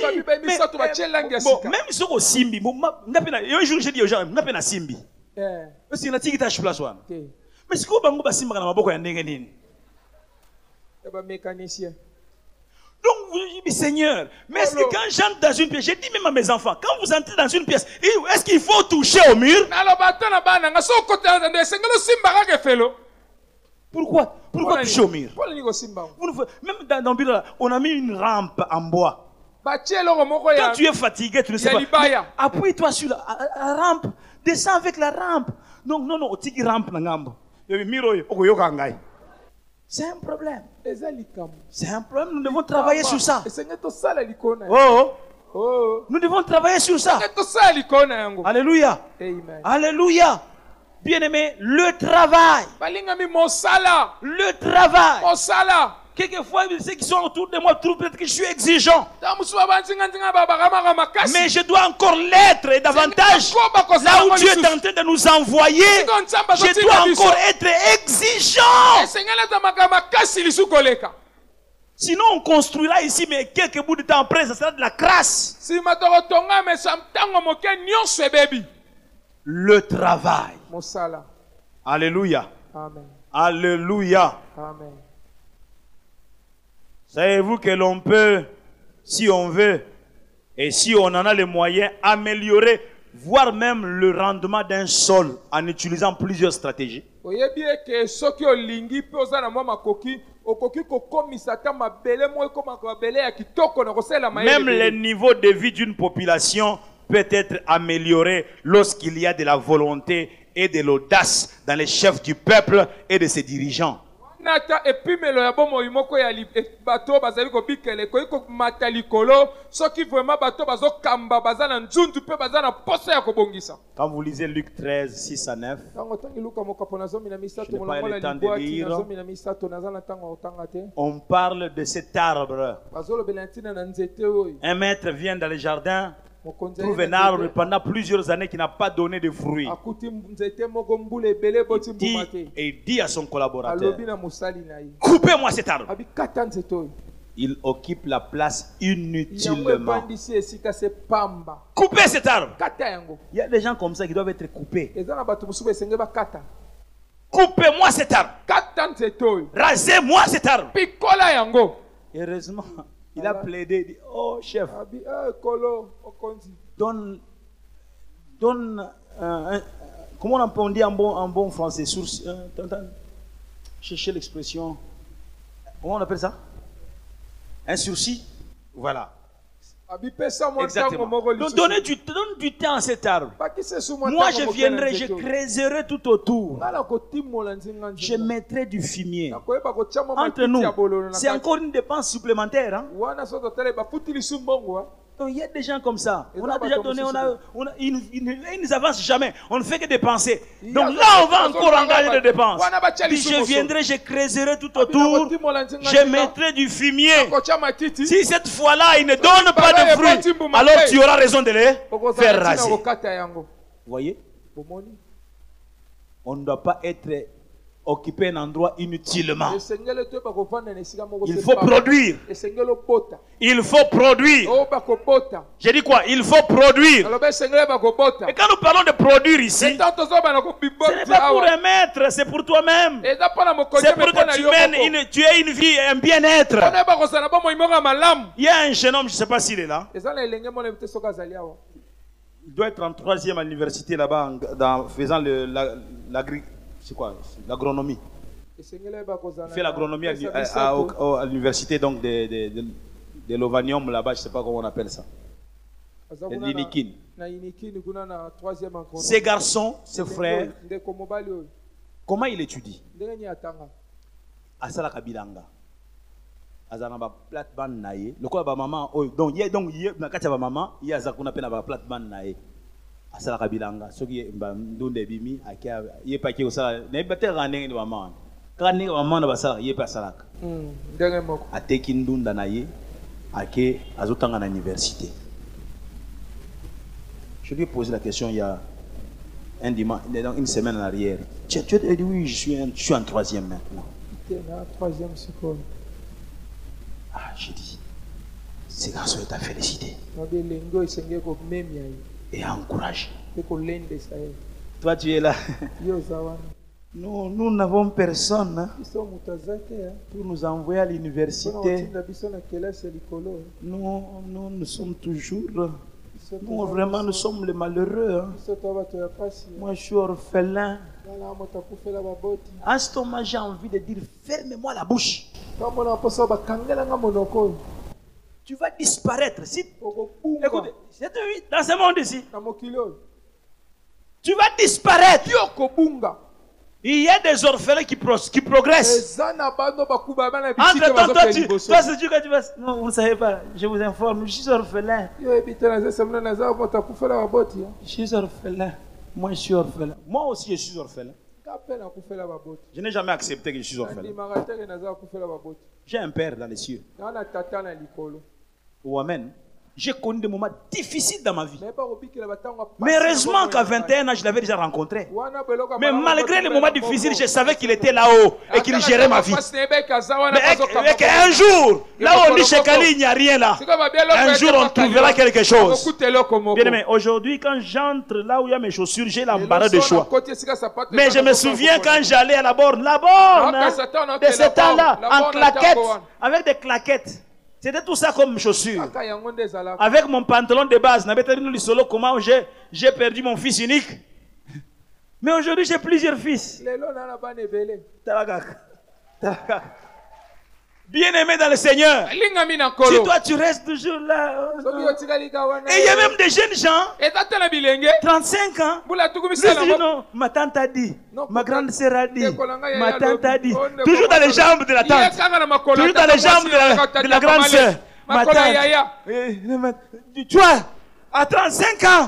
si on simbi, un jour j'ai dit aux gens, on a simbi. Parce qu'il y a une tâche place. Mais si vous avez simbi, on a beaucoup de mécanicien. Donc vous dites, Seigneur, mais est-ce que quand j'entre dans une pièce, j'ai dit même à mes enfants, quand vous entrez dans une pièce, est-ce qu'il faut toucher au mur? Pourquoi? Pourquoi toucher au mur? Même dans le bureau, on a mis une rampe en bois. Quand tu es fatigué, tu ne sais pas. Appuie-toi sur la rampe, descends avec la rampe. Non, tu rampe na ngambo. C'est un problème. C'est un problème. Nous devons travailler sur ça. Nous devons travailler sur ça. Alléluia. Amen. Alléluia. Bien-aimé, le travail. Le travail. Quelquefois, ceux qui sont autour de moi trouvent peut-être que je suis exigeant. Mais je dois encore l'être et davantage. Là où Dieu est en train de nous envoyer, je dois encore être exigeant. Sinon, on construira ici, mais quelques bouts de temps après, ça sera de la crasse. Le travail. Alléluia. Amen. Alléluia. Amen. Savez-vous que l'on peut, si on veut, et si on en a les moyens, améliorer, voire même le rendement d'un sol en utilisant plusieurs stratégies? Même le niveau de vie d'une population peut être amélioré lorsqu'il y a de la volonté et de l'audace dans les chefs du peuple et de ses dirigeants. Quand vous lisez Luc 13, 6 à 9, je n'ai pas le temps de lire. On parle de cet arbre. Un maître vient dans le jardin, trouve un arbre pendant plusieurs années qui n'a pas donné de fruits. Il dit à son collaborateur, coupez-moi cet arbre. Il occupe la place inutilement. Coupez cet arbre. Il y a des gens comme ça qui doivent être coupés. Coupez-moi cet arbre. Rasez-moi cet arbre. Heureusement, il a plaidé, il dit, oh chef, donne comment on dit en bon français, cherchez l'expression, comment on appelle ça? Un sursis? Voilà. Exactement. Donc donne du temps à cet arbre. Moi je viendrai, je creuserai tout autour. Je mettrai du fumier. Entre nous, c'est encore une dépense supplémentaire. Hein? Donc il y a des gens comme ça. On a déjà donné, ils ne nous avancent jamais. On ne fait que dépenser. Donc là, on va encore engager des dépenses. Puis je viendrai, je creuserai tout autour. Je mettrai du fumier. Si cette fois-là, ils ne donnent pas de fruits, alors tu auras raison de les faire raser. Vous voyez? On ne doit pas être occuper un endroit inutilement. Il faut produire. Il faut produire. J'ai dit quoi? Il faut produire. Et quand nous parlons de produire ici, ce n'est pas pour émettre, c'est pour toi-même. C'est pour que tu aies une vie et un bien-être. Il y a un jeune homme, je ne sais pas s'il est là. Il doit être en 3e à l'université là-bas, faisant c'est quoi? L'agronomie. Il fait l'agronomie à l'université donc de l'Ovanium là-bas, je ne sais pas comment on appelle ça. L'Inikin. Ces garçons, ces frères, comment il étudie? Asala Kabilanga. Azana ba plate-bande naïe. Le quoi ba maman donc il y a nakati ba maman, il y a zakuna pena ba plate-bande naïe. Asala Kabilanga soki ndonde bimi akia yepa ki osala ne betera ndenge maman kandi maman na basala yepa salaka ndenge moko ateki ndunda na ye ake azotanga na université. Je lui ai posé la question il y a un dimanche, une semaine en arrière. Tu as dit oui, je suis en 3e maintenant. Tu es en 3e seconde. Ah, j'ai dit, ces garçons est à féliciter. Et à encourager. Toi, tu es là. Nous n'avons personne hein, pour nous envoyer à l'université. Nous sommes toujours... Nous, vraiment, nous sommes les malheureux. Hein. Moi, je suis orphelin. À ce moment, j'ai envie de dire, ferme-moi la bouche. Tu vas disparaître. Si... Écoutez, dans ce monde ici, tu vas disparaître. Il y a des orphelins qui progressent. Entre-temps, toi, c'est Dieu que tu vas... Non, vous ne savez pas, je vous informe, je suis orphelin. Je suis orphelin. Moi, je suis orphelin. Moi aussi, je suis orphelin. Je n'ai jamais accepté que je suis orphelin. J'ai un père dans les cieux. Oh, amen. J'ai connu des moments difficiles dans ma vie. Mais heureusement qu'à 21 ans, je l'avais déjà rencontré. Mais malgré les moments difficiles, je savais qu'il était là-haut et qu'il gérait ma vie. Mais qu'un jour, là où on dit chez Kali, il n'y a rien là. Un jour, on trouvera quelque chose. Bien aimé, aujourd'hui, quand j'entre là où il y a mes chaussures, j'ai l'embarras de choix. Mais je me souviens quand j'allais à la borne de ce temps-là, en claquettes, avec des claquettes. C'était tout ça comme chaussures. Avec mon pantalon de base, comment j'ai perdu mon fils unique. Mais aujourd'hui, j'ai plusieurs fils. Bien-aimé dans le Seigneur. Si toi tu restes toujours là. Et il y a même des jeunes gens, 35 ans. Non, ma tante a dit, ma grande sœur a dit, ma tante a dit. Toujours dans les jambes de la tante. Toujours dans les jambes de la grande sœur. Ma tante. Tu vois, à 35 ans.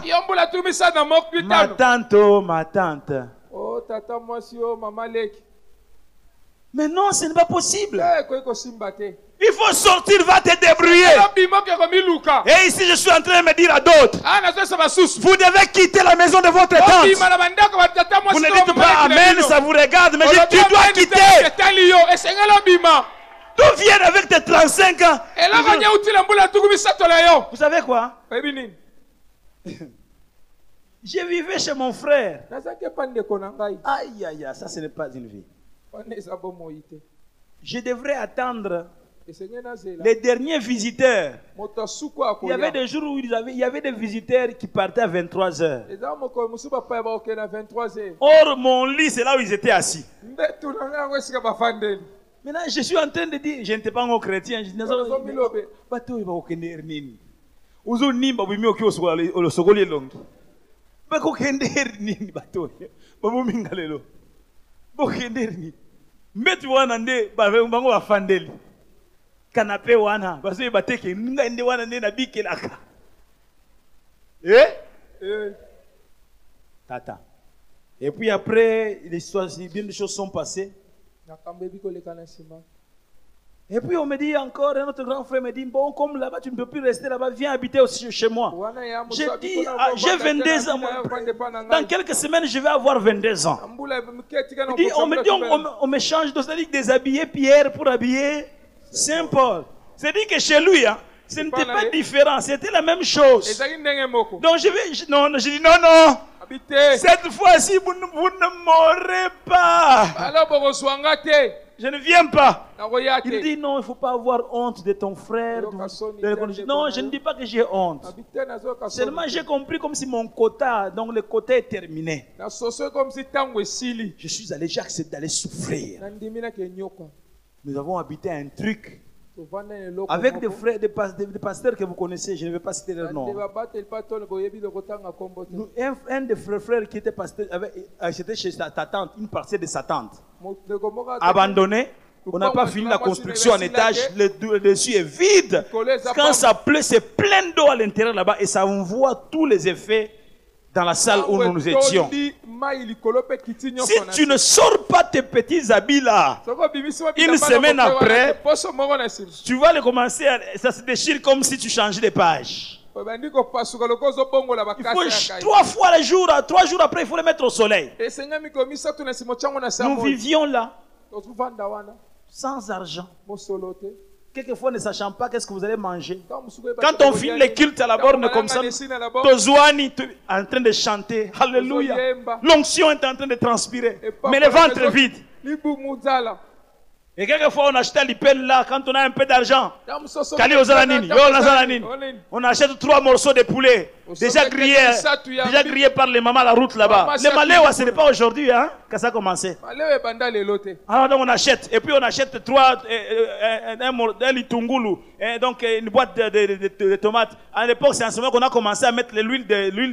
Ma tante. Oh, tata, moi, si, oh, maman, mais non, ce n'est pas possible. Il faut sortir, va te débrouiller. Et ici, je suis en train de me dire à d'autres, vous devez quitter la maison de votre tante. Vous ne dites pas amen, ça vous regarde, mais tu dois quitter. Tu viens avec tes 35 ans. Vous savez quoi? Je vivais chez mon frère. Aïe, aïe, aïe, ça ce n'est pas une vie. Je devrais attendre les derniers visiteurs. Il y avait des jours où il y avait des visiteurs qui partaient à 23h. Or, mon lit, c'est là où ils étaient assis. Maintenant, je suis en train de dire, je n'étais pas encore chrétien. Uzo nimba bimi oki osokoli longi. Bako kenderi nini bato. Babu mingalelo. Bo kenderi ni. Mbetu wana nde bango bafandeli. Canapé wana bazo bateke ninga nde wana nde na bikelaka. Tata. Et puis après, bien des choses sont passées. Et puis on me dit encore, un autre grand frère me dit, bon, comme là-bas, tu ne peux plus rester là-bas, viens habiter aussi chez moi. J'ai dit, j'ai 22 ans. Dans quelques semaines, je vais avoir 22 ans. Dit, on me dit, on me change de c'est-à-dire déshabiller Pierre pour habiller Saint-Paul. C'est-à-dire que chez lui, hein, ce n'était pas différent, c'était la même chose. Donc je dis non. Cette fois-ci, vous ne m'aurez pas. Je ne viens pas. Il dit non, il ne faut pas avoir honte de ton frère. Non, je ne dis pas que j'ai honte. Seulement j'ai compris comme si mon quota, donc le quota est terminé. Je suis allé, j'ai accepté d'aller souffrir. Nous avons habité un truc avec des frères, des pasteurs que vous connaissez, je ne vais pas citer leur nom. Un des frères qui était pasteur, c'était chez sa tante, une partie de sa tante. Abandonné, on n'a pas fini la construction en étage, le dessus est vide. Quand ça pleut, c'est plein d'eau à l'intérieur là-bas et ça envoie tous les effets dans la salle où nous étions. Si tu ne sors pas tes petits habits là, une semaine après, tu vas les commencer, ça se déchire comme si tu changeais de page. Il faut 3 fois le jour, 3 jours après, il faut les mettre au soleil. Nous vivions là, sans argent. Quelquefois, ne sachant pas qu'est-ce que vous allez manger. Quand on filme les cultes à la borne comme ça, Tozouani en train de chanter, Alléluia. L'onction est en train de transpirer, mais le ventre vide. Et quelquefois, on achète l'ipel là quand on a un peu d'argent. On achète 3 morceaux de poulet, déjà grillés par les mamans à la route là-bas. Les Maléwa, ce n'est pas aujourd'hui hein, que ça a commencé. Alors donc on achète, et puis on achète un litungulu, donc une boîte de tomates. À l'époque, c'est en ce moment qu'on a commencé à mettre l'huile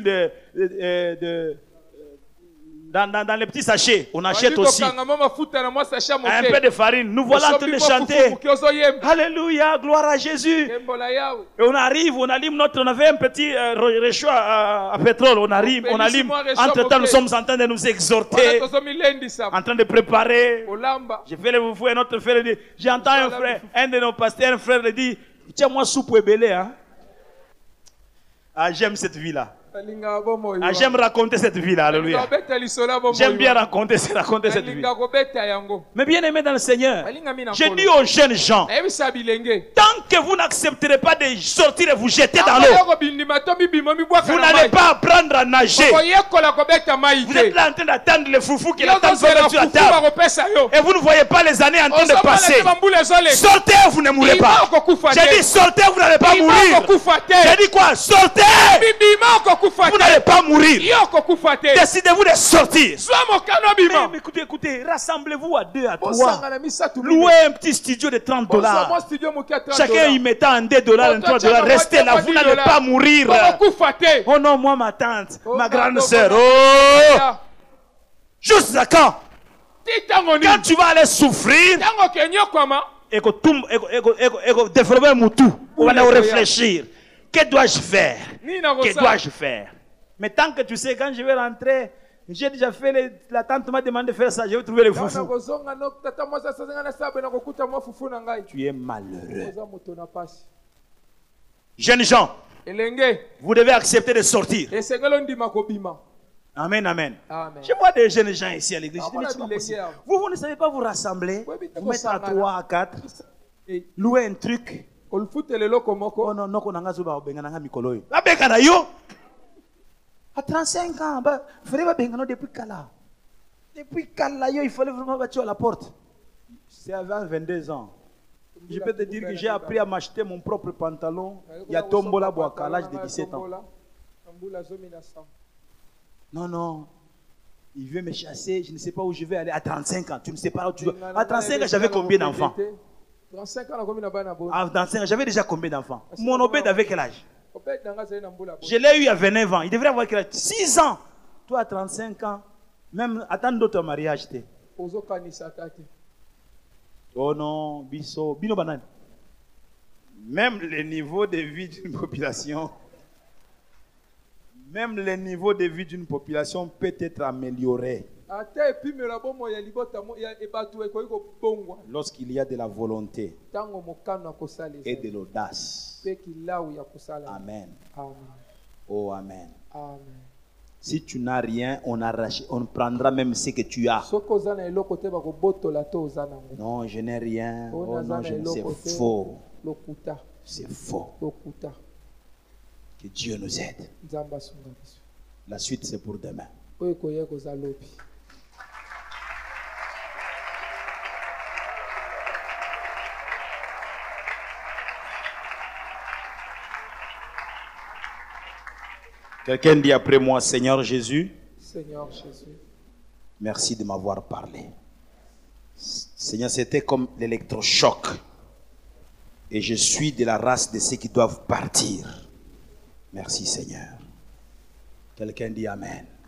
dans les petits sachets, on achète aussi un peu de farine. Nous voilà en train de chanter Alléluia, gloire à Jésus. Et on arrive, on allume on avait un petit réchaud à pétrole, on allume. Entre temps, nous sommes en train de nous exhorter, en train de préparer. Je fais le vous et notre frère dit, j'entends un frère, un de nos pasteurs, un frère le dit, tiens-moi soupe et belé, hein. Ah, j'aime cette vie-là. Ah, j'aime raconter cette vie-là, alléluia. J'aime bien raconter cette vie. Mais bien aimé dans le Seigneur, je dis aux jeunes gens, tant que vous n'accepterez pas de sortir et vous jeter dans l'eau, vous n'allez pas apprendre à nager. Vous êtes là en train d'attendre les foufous qui l'attendent sur la table. Et vous ne voyez pas les années en train de passer. Sortez, vous ne mourrez pas. J'ai dit sortez, vous n'allez pas mourir. J'ai dit quoi? Sortez! Vous n'allez pas mourir. Décidez-vous de sortir. Mais écoutez, rassemblez-vous à 2, à 3. Louez un petit studio de $30. Chacun y mettant un $2, un $3. Restez là, vous n'allez pas mourir. Oh non, moi, ma tante, ma grande sœur. Oh! Jusqu'à quand? Quand tu vas aller souffrir, et que développer un moutou, on va réfléchir. Que dois-je faire? Que dois-je faire? Mais tant que tu sais, quand je vais rentrer, j'ai déjà fait, la tante m'a demandé de faire ça, je vais trouver le foufou. Tu es malheureux. Jeunes gens, vous devez accepter de sortir. Amen, amen. Je vois des jeunes gens ici à l'église. Vous ne savez pas vous rassembler, vous mettre à 3, à 4, louer un truc. Oh non, non, on a mikolo. À 35 ans, il fallait pas depuis Kala. Depuis Kala, il fallait vraiment battre à la porte. C'est avant 22 ans. Je peux te dire que j'ai appris à m'acheter mon propre pantalon. Il y a Tombola Boaka à l'âge de 17 ans. Non, non. Il veut me chasser, je ne sais pas où je vais aller. À 35 ans, tu ne sais pas où tu vas. À 35 ans, j'avais combien d'enfants? À 35 ans, j'avais déjà combien d'enfants? Mon obède avait quel âge? Je l'ai eu à 29 ans. Il devrait avoir 6 ans. Toi à 35 ans. Même attends d'autres mariages. Oh non, biso, bino banane. Même le niveau de vie d'une population, peut être amélioré lorsqu'il y a de la volonté et de l'audace. Amen. Oh amen. Si tu n'as rien, on prendra même ce que tu as. Non, je n'ai rien. Oh non, c'est faux. C'est faux. Que Dieu nous aide. La suite, c'est pour demain. Quelqu'un dit après moi, Seigneur Jésus, merci de m'avoir parlé. Seigneur, c'était comme l'électrochoc. Et je suis de la race de ceux qui doivent partir. Merci Seigneur. Quelqu'un dit Amen.